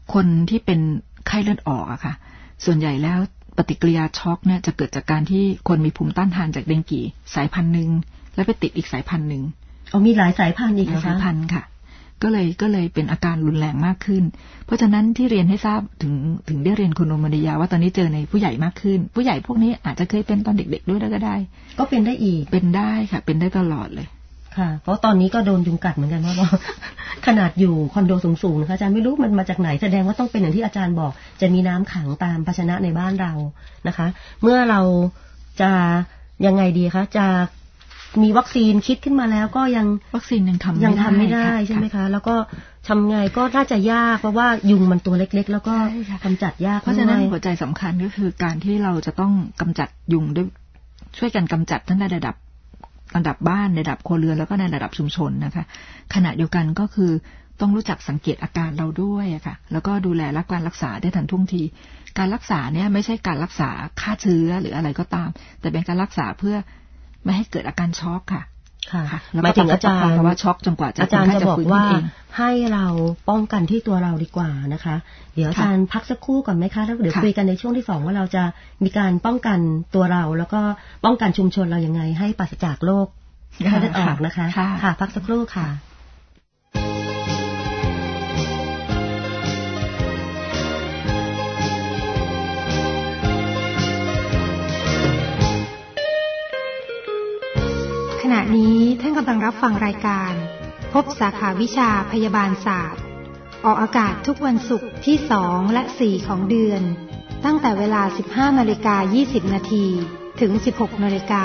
คนที่เป็นไข้เลือดออกอะค่ะส่วนใหญ่แล้วปฏิกิริยาช็อกเนี่ยจะเกิดจากการที่คนมีภูมิต้านทานจากเดงกีสายพันธุ์หนึ่งแล้วไปติดอีกสายพันธุ์หนึ่งอ๋อมีหลายสายพันธุ์อีกนะคะสายพันธุ์ค่ะก็เลยก็เลยเป็นอาการรุนแรงมากขึ้นเพราะฉะนั้นที่เรียนให้ทราบถึงถึงได้เรียนคุณโอมนิยาว่าตอนนี้เจอในผู้ใหญ่มากขึ้นผู้ใหญ่พวกนี้อาจจะเคยเป็นตอนเด็กๆด้วยก็ได้ก็เป็นได้อีกเป็นได้ค่ะเป็นได้ตลอดเลยค่ะเพราะตอนนี้ก็โดนยุงกัดเหมือนกันเพราะขนาดอยู่คอนโดสูงๆนะคะอาจารย์ไม่รู้มันมาจากไหนแสดงว่าต้องเป็นอย่างที่อาจารย์บอกจะมีน้ำขังตามภาชนะในบ้านเรานะคะเมื่อเราจะยังไงดีคะจะมีวัคซีนคิดขึ้นมาแล้วก็ยังวัคซีนยังทำยังทำไม่ได้ใช่ไหมคะแล้วก็ทำไงก็น่าจะยากเพราะว่ายุงมันตัวเล็กๆแล้วก็กำจัดยากเพราะฉะนั้นหัวใจสำคัญก็คือการที่เราจะต้องกำจัดยุงด้วยช่วยกันกำจัดทั้งในระดับระดับบ้านในระดับครัวเรือนแล้วก็ในระดับชุมชนนะคะขณะเดียวกันก็คือต้องรู้จักสังเกตอาการเราด้วยอะค่ะแล้วก็ดูแลและการรักษาได้ทันท่วงทีการรักษาเนี่ยไม่ใช่การรักษาฆ่าเชื้อหรืออะไรก็ตามแต่เป็นการรักษาเพื่อไม่ให้เกิดอาการช็อกค่ะค่ะหมายถึงอาจารย์ว่าช็อกจนกว่าจะอาจารย์จะบอกว่าให้เราป้องกันที่ตัวเราดีกว่านะคะเดี๋ยวอาจารย์พักสักครู่ก่อนไหมคะแล้วเดี๋ยวคุยกันในช่วงที่สองว่าเราจะมีการป้องกันตัวเราแล้วก็ป้องกันชุมชนเรายังไงให้ปราศจากโรคไข้เลือดออกนะคะค่ะพักสักครู่ค่ะขณะนี้ท่านกำลังรับฟังรายการพบสาขาวิชาพยาบาลศาสตร์ออกอากาศทุกวันศุกร์ที่สองและสี่ของเดือนตั้งแต่เวลา สิบห้านาฬิกายี่สิบนาทีถึง สิบหกนาฬิกา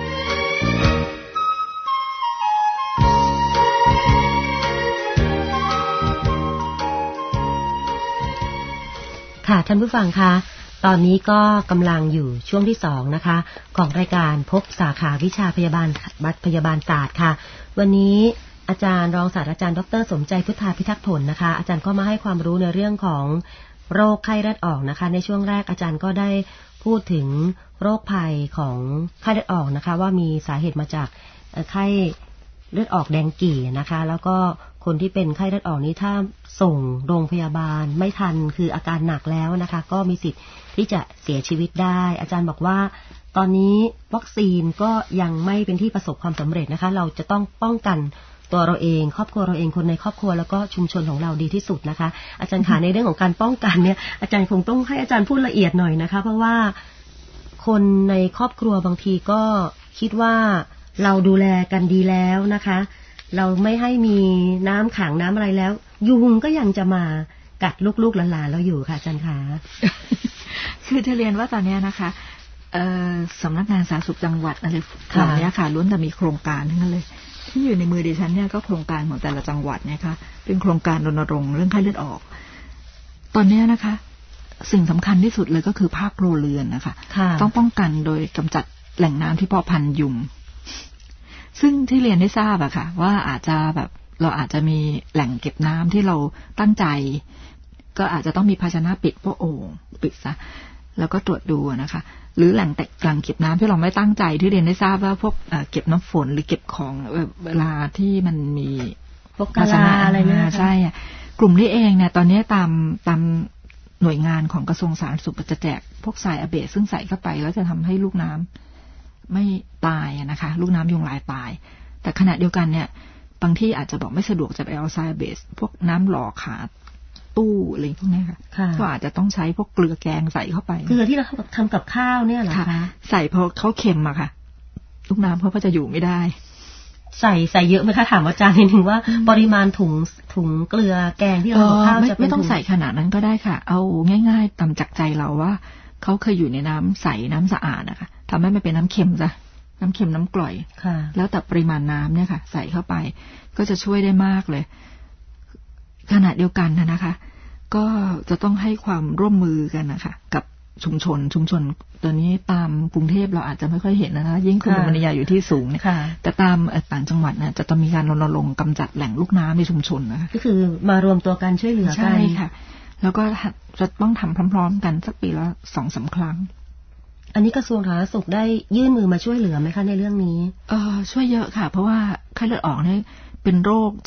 ค่ะท่านผู้ฟังคะตอนนี้ก็กำลังอยู่ช่วงที่สองนะคะของรายการพบสาขาวิชาพยาบาลพยาบาลศาสตร์ค่ะวันนี้อาจารย์รองศาสตราจารย์ดร.สมใจพุทธาพิทักษ์ผลนะคะอาจารย์ก็มาให้ความรู้ในเรื่องของโรคไข้เลือดออกนะคะในช่วงแรกอาจารย์ก็ได้พูดถึงโรคภัยของไข้เลือดออกนะคะว่ามีสาเหตุมาจากไข้เลือดออกแดงกี่นะคะแล้วก็คนที่เป็นไข้เลือดออกนี้ถ้าส่งโรงพยาบาลไม่ทันคืออาการหนักแล้วนะคะก็มีสิทธิ์ที่จะเสียชีวิตได้อาจารย์บอกว่าตอนนี้วัคซีนก็ยังไม่เป็นที่ประสบความสำเร็จนะคะเราจะต้องป้องกันตัวเราเองครอบครัวเราเองคนในครอบครัวแล้วก็ชุมชนของเราดีที่สุดนะคะอาจารย์ขาในเรื่องของการป้องกันเนี่ยอาจารย์คงต้องให้อาจารย์พูดละเอียดหน่อยนะคะเพราะว่าคนในครอบครัวบางทีก็คิดว่าเราดูแลกันดีแล้วนะคะเราไม่ให้มีน้ำขังน้ำอะไรแล้วยุงก็ยังจะมากัดลูกๆหลานๆเราอยู่ค่ะอาจารย์คะคือจะเรียนว่าตอนนี้นะคะสำนักงานสาธารณสุขจังหวัดอะไรเหล่านี้ค่ะล้วนแต่มีโครงการทั้งนั้นเลยที่อยู่ในมือดิฉันเนี่ยก็โครงการของแต่ละจังหวัดเนี่ยค่ะเป็นโครงการรณรงค์เรื่องไข้เลือดออกตอนนี้นะคะสิ่งสำคัญที่สุดเลยก็คือภาคครัวเรือนนะคะต้องป้องกันโดยกำจัดแหล่งน้ำที่เพาะพันธุ์ยุงซึ่งที่เรียนได้ทราบอะค่ะว่าอาจจะแบบเราอาจจะมีแหล่งเก็บน้ำที่เราตั้งใจก็อาจจะต้องมีภาชนะปิดพวกโอ่งปิดซะแล้วก็ตรวจดูนะคะหรือแหล่งแต่แหล่งเก็บน้ำที่เราไม่ตั้งใจที่เรียนได้ทราบว่าพวกเก็บน้ำฝนหรือเก็บของเวลาที่มันมีพวกกะลาอะไรเนี่ยใช่กลุ่มนี้เองเนี่ยตอนนี้ตามตามหน่วยงานของกระทรวงสาธารณสุขจะแจกพวกสายอะเบสซึ่งใส่เข้าไปแล้วจะทำให้ลูกน้ำไม่ตายนะคะลูกน้ำยุงลายตายแต่ขณะเดียวกันเนี่ยบางที่อาจจะบอกไม่สะดวกจะไปเอาสายอะเบสพวกน้ำหล่อขาตู้อะไรพวกนี้ค่ะก็อาจจะต้องใช้พวกเกลือแกงใส่เข้าไปเกลือที่เราทำกับข้าวเนี่ยเหรอคะใส่พอเขาเค็มอะค่ะลูกน้ำเขาก็จะอยู่ไม่ได้ใส่ใส่เยอะไหมคะถามอาจารย์นิดนึงว่าปริมาณถุงถุงเกลือแกงที่เราทำข้าวจะไม่ต้องใส่ขนาดนั้นก็ได้ค่ะเอาง่ายๆตามจักใจเราว่าเขาเคยอยู่ในน้ำใสน้ำสะอาดนะคะทำให้มันเป็นน้ำเค็มซะน้ำเค็มน้ำกร่อยแล้วแต่ปริมาณน้ำเนี่ยค่ะใส่เข้าไปก็จะช่วยได้มากเลยขณะเดียวกันนะคะก็จะต้องให้ความร่วมมือกันนะคะกับชุมชนชุมชนตัวนี้ตามกรุงเทพเราอาจจะไม่ค่อยเห็นนะคะยิ่งคุณมณียาอยู่ที่สูงเนี่ยแต่ตามต่างจังหวัดเนี่ยจะต้องมีการรณรงค์กำจัดแหล่งลูกน้ำในชุมชนนะคะก็คือมารวมตัวกันช่วยเหลือกันใช่ค่ะแล้วก็จะต้องทำพร้อมๆกันสักปีละสองสามครั้งอันนี้กระทรวงสาธารณสุขได้ยื่นมือมาช่วยเหลือไหมคะในเรื่องนี้เออช่วยเยอะค่ะเพราะว่าไข้เลือดออกเนี่ยเป็นโรคชนิด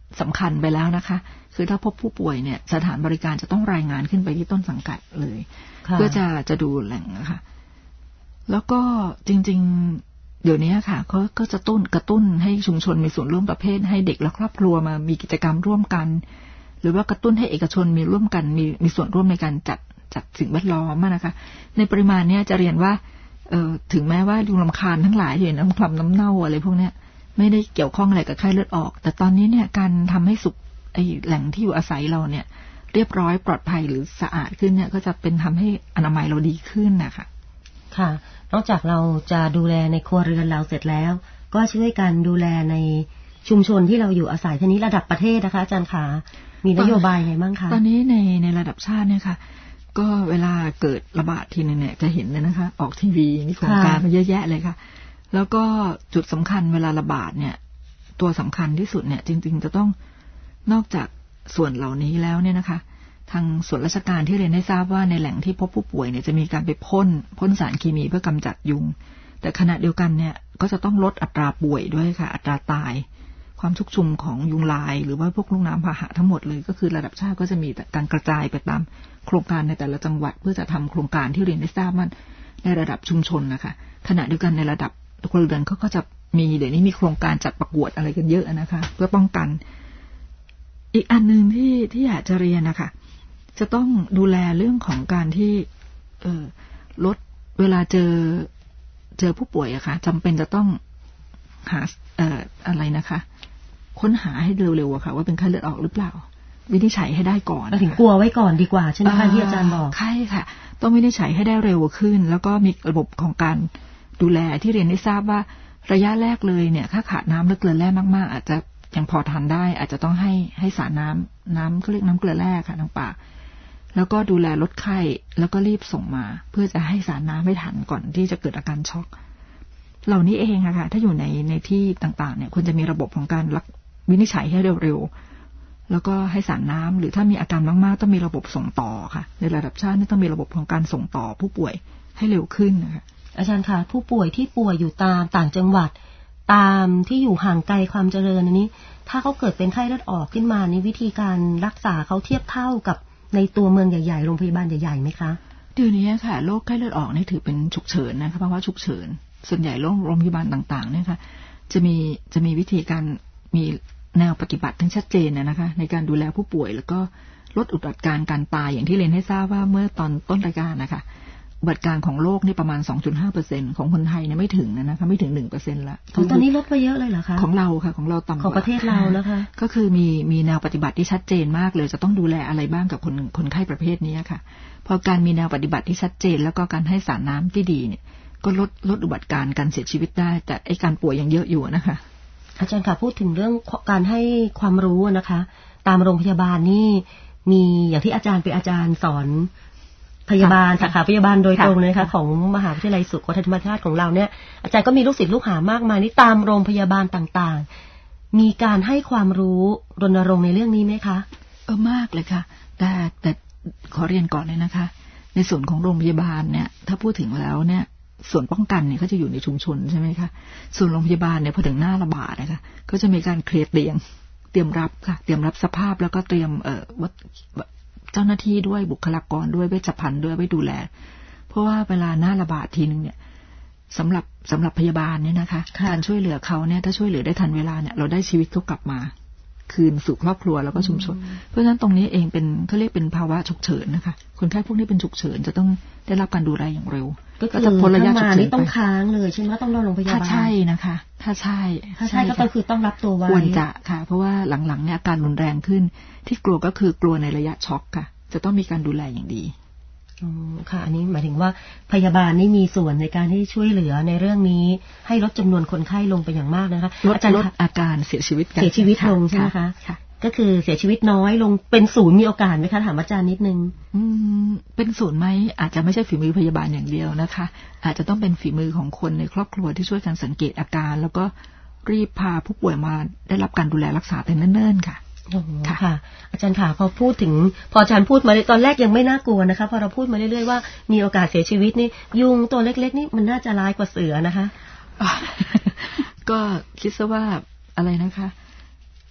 สำคัญไปแล้วนะคะคือถ้าพบผู้ป่วยเนี่ยสถานบริการจะต้องรายงานขึ้นไปที่ต้นสังกัดเลยเพื่อจะจะดูแหล่งนะคะแล้วก็จริงๆเดี๋ยวนี้ค่ะเขาก็จะตุ้นกระตุ้นให้ชุมชนมีส่วนร่วมประเภทให้เด็กและครอบครัวมามีกิจกรรมร่วมกันหรือว่ากระตุ้นให้เอกชนมีร่วมกันมีมีส่วนร่วมในการจัดจัดสิ่งแวดล้อมนะคะในปริมาณเนี้ยจะเรียนว่าเอ่อถึงแม้ว่ายุงลำคาญทั้งหลายอยู่น้ำคลำน้ำเน่าอะไรพวกเนี้ยไม่ได้เกี่ยวข้องอะไรกับไข้เลือดออกแต่ตอนนี้เนี่ยการทำให้สุขไอ้แหล่งที่อยู่อาศัยเราเนี่ยเรียบร้อยปลอดภัยหรือสะอาดขึ้นเนี่ยก็จะเป็นทำให้อนามัยเราดีขึ้นนะคะค่ะนอกจากเราจะดูแลในครัวเรือนเราเสร็จแล้วก็ช่วยกันดูแลในชุมชนที่เราอยู่อาศัยทีนี้ระดับประเทศนะคะอาจารย์ขามีนโยบายไงบ้างคะตอนนี้ในในระดับชาติเนี่ยค่ะก็เวลาเกิดระบาดทีนึงเนี่ยจะเห็นเลยนะคะออกทีวีมีโครงการมาเยอะแยะเลยค่ะแล้วก็จุดสำคัญเวลาระบาดเนี่ยตัวสำคัญที่สุดเนี่ยจริงๆจะต้องนอกจากส่วนเหล่านี้แล้วเนี่ยนะคะทางส่วนราชการที่เรียนให้ทราบว่าในแหล่งที่พบผู้ป่วยเนี่ยจะมีการไปพ่นพ่นสารเคมีเพื่อกำจัดยุงแต่ขณะเดียวกันเนี่ยก็จะต้องลดอัตราป่วยด้วยค่ะอัตราตายความชุกชุมของยุงลายหรือว่าพวกลูกน้ำพาหะทั้งหมดเลยก็คือระดับชาติก็จะมีการกระจายไปตามโครงการในแต่ละจังหวัดเพื่อจะทำโครงการที่เรียนได้ทราบว่าในระดับชุมชนนะคะขณะเดียวกันในระดับครัวเรือนเขาก็จะมีเดี๋ยวนี้มีโครงการจัดประกวดอะไรกันเยอะนะคะเพื่อป้องกันอีกอันนึงที่ที่อยากจะเรียนนะคะจะต้องดูแลเรื่องของการที่เอ่อลดเวลาเจอเจอผู้ป่วยอะค่ะจำเป็นจะต้องหาเอ่ออะไรนะคะค้นหาให้เร็วๆอะค่ะว่าเป็นไข้เลือดออกหรือเปล่าวินิจฉัยให้ได้ก่อนถึงกลัวไว้ก่อนดีกว่าใช่ไหมคะที่อาจารย์บอกใช่ค่ะต้องวินิจฉัยให้ได้เร็วขึ้นแล้วก็มีระบบของการดูแลที่เรียนได้ทราบว่าระยะแรกเลยเนี่ยถ้าขาดน้ำหรือเกลือแร่มากๆอาจจะยังพอทานได้อาจจะต้องให้ให้สารน้ำน้ำก็เรียกน้ำเกลือแร่ค่ะทางปากแล้วก็ดูแลลดไข้แล้วก็รีบส่งมาเพื่อจะให้สารน้ำไม่ทันก่อนที่จะเกิดอาการช็อกเหล่านี้เองอะค่ะถ้าอยู่ในในที่ต่างๆเนี่ยควรจะมีระบบของการรักวินิจฉัยให้เร็วๆแล้วก็ให้สารน้ำหรือถ้ามีอาการมากๆต้องมีระบบส่งต่อค่ะในระดับชาติต้องมีระบบของการส่งต่อผู้ป่วยให้เร็วขึ้นนะคะอาจารย์คะผู้ป่วยที่ป่วยอยู่ตามต่างจังหวัดตามที่อยู่ห่างไกลความเจริญอันนี้ถ้าเขาเกิดเป็นไข้เลือดออกขึ้นมานี่วิธีการรักษาเขาเทียบเท่ากับในตัวเมืองใหญ่ๆโรงพยาบาลใหญ่ๆไหมคะเดี๋ยวนี้ค่ะโรคไข้เลือดออกนี่ถือเป็นฉุกเฉินนะคะเพราะว่าฉุกเฉินส่วนใหญ่โรงโรงพยาบาลต่างๆเนี่ยค่ะจะมีจะมีวิธีการมีแนวปฏิบัติทั้งชัดเจนนะคะในการดูแลผู้ป่วยแล้วก็ลดอุบัติการการตายอย่างที่เรียนให้ทราบว่าเมื่อตอนต้นรายการนะคะอุบัติการของโลกนี่ประมาณ สองจุดห้าเปอร์เซ็นต์ ของคนไทยเนี่ยไม่ถึงนะคะไม่ถึง หนึ่งเปอร์เซ็นต์ ละตอนนี้ลดไปเยอะเลยเหรอคะของเราค่ะของเราต่ำกว่าของประเทศเรานะคะก็คือมีมีแนวปฏิบัติที่ชัดเจนมากเลยจะต้องดูแลอะไรบ้างกับคนคนไข้ประเภทนี้ค่ะพอการมีแนวปฏิบัติที่ชัดเจนแล้วก็การให้สารน้ำที่ดีเนี่ยก็ลดลดอุบัติการการเสียชีวิตได้แต่ไอ้การป่วยยังเยอะอยู่นะคะอาจารย์ค่ะพูดถึงเรื่องการให้ความรู้นะคะตามโรงพยาบาลนี่มีอย่างที่อาจารย์เป็นอาจารย์สอนพยาบาลสาขาพยาบาลโดยตรงเลยนะคะของมหาวิทยาลัยสุโขทัยธรรมราชของเราเนี่ยอาจารย์ก็มีลูกศิษย์ลูกหามากมายนี่ตามโรงพยาบาลต่างๆมีการให้ความรู้รณรงค์ในเรื่องนี้ไหมคะเออมากเลยค่ะแต่แต่ขอเรียนก่อนเลยนะคะในส่วนของโรงพยาบาลเนี่ยถ้าพูดถึงแล้วเนี่ยส่วนป้องกันเนี่ยก็จะอยู่ในชุมชนใช่ไหมคะส่วนโรงพยาบาลเนี่ยพอถึงหน้าระบาดนะคะก็จะมีการเคลียร์เตียงเตรียมรับค่ะเตรียมรับสภาพแล้วก็เตรียมเอ่อเจ้าหน้าที่ด้วยบุคลากรด้วยเวชภัณฑ์ด้วยไว้ดูแลเพราะว่าเวลาหน้าระบาดทีนึงเนี่ยสำหรับสำหรับพยาบาลเนี่ยนะคะการช่วยเหลือเขาเนี่ยถ้าช่วยเหลือได้ทันเวลาเนี่ยเราได้ชีวิตเขากลับมาคืนสู่ครอบครัวแล้วก็ชุมชนเพราะฉะนั้นตรงนี้เองเป็นเขาเรียกเป็นภาวะฉุกเฉินนะคะคนไข้พวกนี้เป็นฉุกเฉินจะต้องได้รับการดูแลอย่างเร็วก็คือพ้นระยะฉุกเฉินต้องค้างเลยใช่ไหมต้องนอนโรงพยาบาลถ้าใช่นะคะถ้าใช่ถ้าใช่ก็คือต้องรับตัวไว้ควรจะค่ะเพราะว่าหลังๆเนี่ยอาการรุนแรงขึ้นที่กลัวก็คือกลัวในระยะช็อกค่ะจะต้องมีการดูแลอย่างดีอ๋อค่ะอันนี้หมายถึงว่าพยาบาลนี่มีส่วนในการที่ช่วยเหลือในเรื่องนี้ให้ลดจำนวนคนไข้ลงไปอย่างมากนะคะอาจารย์ลดอาการเสียชีวิตเสียชีวิตลงใช่ไหมคะก็คือเสียชีวิตน้อยลงเป็นศูนย์มีโอกาสไหมคะถามอาจารย์นิดนึงอืมเป็นศูนย์ไหมอาจจะไม่ใช่ฝีมือพยาบาลอย่างเดียวนะคะอาจจะต้องเป็นฝีมือของคนในครอบครัวที่ช่วยกันสังเกตอาการแล้วก็รีบพาผู้ป่วยมาได้รับการดูแลรักษาแต่เนิ่นๆค่ะค่ะอาจารย์ค่ะพอพูดถึงพออาจารย์พูดมาตอนแรกยังไม่น่ากลัวนะคะพอเราพูดมาเรื่อยๆว่ามีโอกาสเสียชีวิตนี่ยุงตัวเล็กๆนี่มันน่าจะร้ายกว่าเสือนะคะก็คิดซะว่าอะไรนะคะ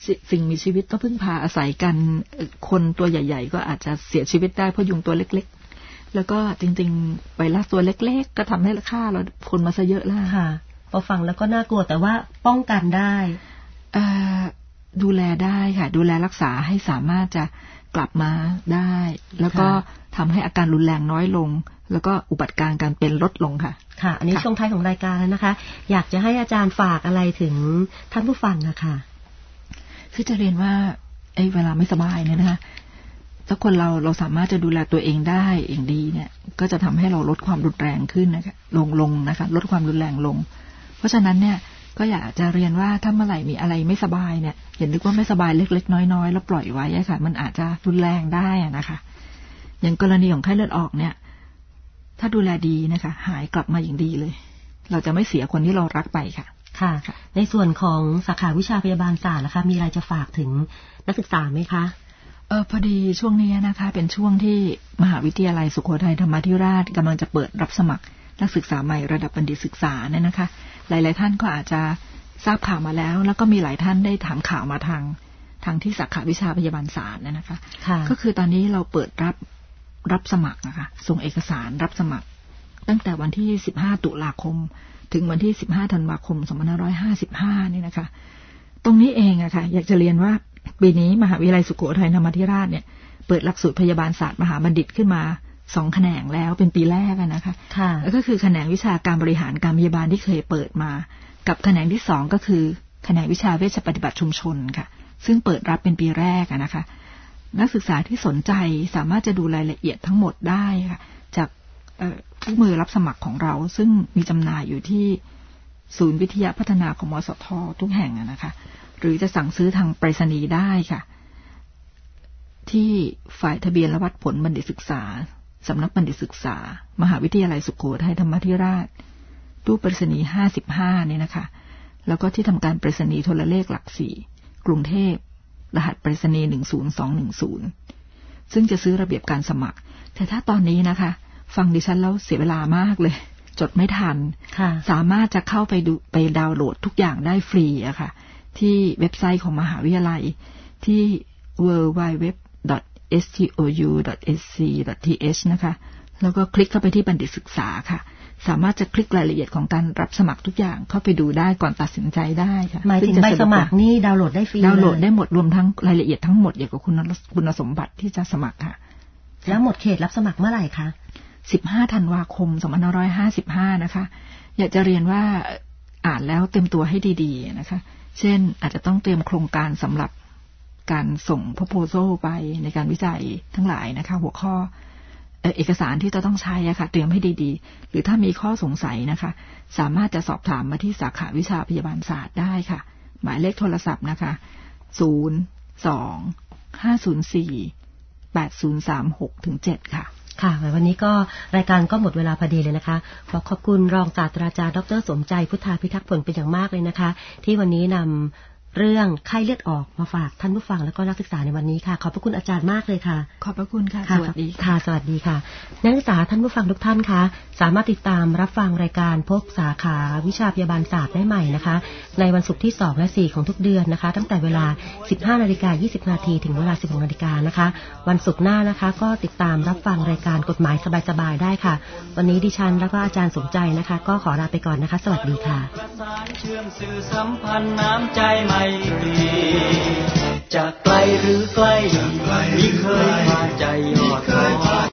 สิ่งมีชีวิตต้องพึ่งพาอาศัยกันคนตัวใหญ่ๆก็อาจจะเสียชีวิตได้เพราะยุงตัวเล็กๆแล้วก็จริงๆไวรัสตัวเล็กๆก็ทำให้ฆ่าเราคนมาซะเยอะแล้วค่ะพอฟังแล้วก็น่ากลัวแต่ว่าป้องกันได้ดูแลได้ค่ะดูแลรักษาให้สามารถจะกลับมาได้แล้วก็ทำให้อาการรุนแรงน้อยลงแล้วก็อุบัติการการเป็นลดลงค่ะค่ะอันนี้ช่วงท้ายของรายการแล้วนะคะอยากจะให้อาจารย์ฝากอะไรถึงท่านผู้ฟังนะคะคือจะเรียนว่าไอ้เวลาไม่สบายเนี่ยนะคะถ้าคนเราเราสามารถจะดูแลตัวเองได้อย่างดีเนี่ยก็จะทำให้เราลดความรุนแรงขึ้นนะคะลงลงนะคะลดความรุนแรงลงเพราะฉะนั้นเนี่ยก็อยากจะเรียนว่าถ้าเมื่อไหร่มีอะไรไม่สบายเนี่ยอย่านึกว่าไม่สบายเล็กๆน้อยๆแล้วปล่อยไว้ค่ะมันอาจจะรุนแรงได้นะคะอย่างกรณีของไข้เลือดออกเนี่ยถ้าดูแลดีนะคะหายกลับมาอย่างดีเลยเราจะไม่เสียคนที่เรารักไปค่ะค่ะในส่วนของสาขาวิชาพยาบาลศาสตร์นะคะมีอะไรจะฝากถึงนักศึกษาไหมคะเออพอดีช่วงนี้นะคะเป็นช่วงที่มหาวิทยาลัยสุโขทัยธรรมาธิราชกำลังจะเปิดรับสมัครนักศึกษาใหม่ระดับบัณฑิตศึกษาเนี่ยนะคะหลายๆท่านก็อาจจะทราบข่าวมาแล้วแล้วก็มีหลายท่านได้ถามข่าวมาทางทางที่สาขาวิชาพยาบาลศาสตร์เนี่ยนะคะก็คือตอนนี้เราเปิดรับรับสมัครนะคะส่งเอกสารรับสมัครตั้งแต่วันที่สิบห้าตุลาคมถึงวันที่สิบห้าธันวาคมสองพันห้าร้อยห้าสิบห้านี่นะคะตรงนี้เองอะค่ะอยากจะเรียนว่าปีนี้มหาวิทยาลัยสุโขทัยธรรมาธิราชเนี่ยเปิดหลักสูตรพยาบาลศาสตร์มหาบัณฑิตขึ้นมาสองแขนงแล้วเป็นปีแรกนะคะค่ะก็คือแขนงวิชาการบริหารการพยาบาลที่เคยเปิดมากับแขนงที่สองก็คือแขนงวิชาเวชปฏิบัติชุมชนค่ะซึ่งเปิดรับเป็นปีแรกนะคะนักศึกษาที่สนใจสามารถจะดูรายละเอียดทั้งหมดได้ค่ะจากคู่มือรับสมัครของเราซึ่งมีจำหน่ายอยู่ที่ศูนย์วิทยาพัฒนาของมสททุกแห่งนะคะหรือจะสั่งซื้อทางไปรษณีย์ได้ค่ะที่ฝ่ายทะเบียนและวัดผลบัณฑิตศึกษาสำนักบัณฑิตศึกษามหาวิทยาลัยสุโขทัยธรรมาธิราชตู้ไปรษณีย์ห้าสิบห้าเนี่ยนะคะแล้วก็ที่ทำการไปรษณีย์โทรเลขหลักสี่กรุงเทพรหัสไปรษณีย์หนึ่งศูนย์สองหนึ่งศูนย์ซึ่งจะซื้อระเบียบการสมัครแต่ถ้าตอนนี้นะคะฟังดิฉันแล้วเสียเวลามากเลยจดไม่ทันสามารถจะเข้าไปดูไปดาวน์โหลดทุกอย่างได้ฟรีอะค่ะที่เว็บไซต์ของมหาวิทยาลัยที่ ดับเบิลยู ดับเบิลยู ดับเบิลยู ดอท เอส ที โอ ยู ดอท เอส ซี ดอท ที เอช นะคะแล้วก็คลิกเข้าไปที่บัณฑิตศึกษาค่ะสามารถจะคลิกรายละเอียดของการรับสมัครทุกอย่างเข้าไปดูได้ก่อนตัดสินใจได้ค่ะหมายถึงใบสมัครนี่ดาวน์โหลดได้ฟรีดาวน์โหลดได้หมดรวมทั้งรายละเอียดทั้งหมดเกี่ยวกับคุณคุณสมบัติที่จะสมัครค่ะแล้วหมดเขตรับสมัครเมื่อไหร่คะสิบห้าธันวาคมสองพันห้าร้อยห้าสิบห้านะคะอยากจะเรียนว่าอ่านแล้วเตรียมตัวให้ดีๆนะคะเช่นอาจจะต้องเตรียมโครงการสำหรับการส่ง proposal ไปในการวิจัยทั้งหลายนะคะหัวข้อเอกสารที่จะต้องใช้อะค่ะเตรียมให้ดีๆหรือถ้ามีข้อสงสัยนะคะสามารถจะสอบถามมาที่สาขาวิชาพยาบาลศาสตร์ได้ค่ะหมายเลขโทรศัพท์นะคะศูนย์ สอง ห้า ศูนย์ สี่ แปด ศูนย์ สาม หก ถึง เจ็ดค่ะค่ะวันนี้ก็รายการก็หมดเวลาพอดีเลยนะคะขอขอบคุณรองศาสตราจารย์ดร.สมใจพุทธาพิทักษ์ผลเป็นอย่างมากเลยนะคะที่วันนี้นำเรื่องไข้เลือดออกมาฝากท่านผู้ฟังและก็นักศึกษาในวันนี้ค่ะขอบพระคุณอาจารย์มากเลยค่ะขอบพระคุณค่ะสวัสดีค่ะสวัสดีค่ะนักศึกษาท่านผู้ฟังทุกท่านคะสามารถติดตามรับฟังรายการพบสาขาวิชาพยาบาลศาสตร์ได้ใหม่นะคะในวันศุกร์ที่สองและสี่ของทุกเดือนนะคะตั้งแต่เวลา สิบห้านาฬิกายี่สิบนาทีถึงเวลา สิบหกนาฬิกานะคะวันศุกร์หน้านะคะก็ติดตามรับฟังรายการกฎหมายสบายๆได้ค่ะวันนี้ดิฉันและก็อาจารย์สมใจนะคะก็ขอลาไปก่อนนะคะสวัสดีค่ะประสานเชื่อมสื่อสัมพันธ์น้ำใจไมตรีจากไกลหรือใกล้มิเคยพาใจยอด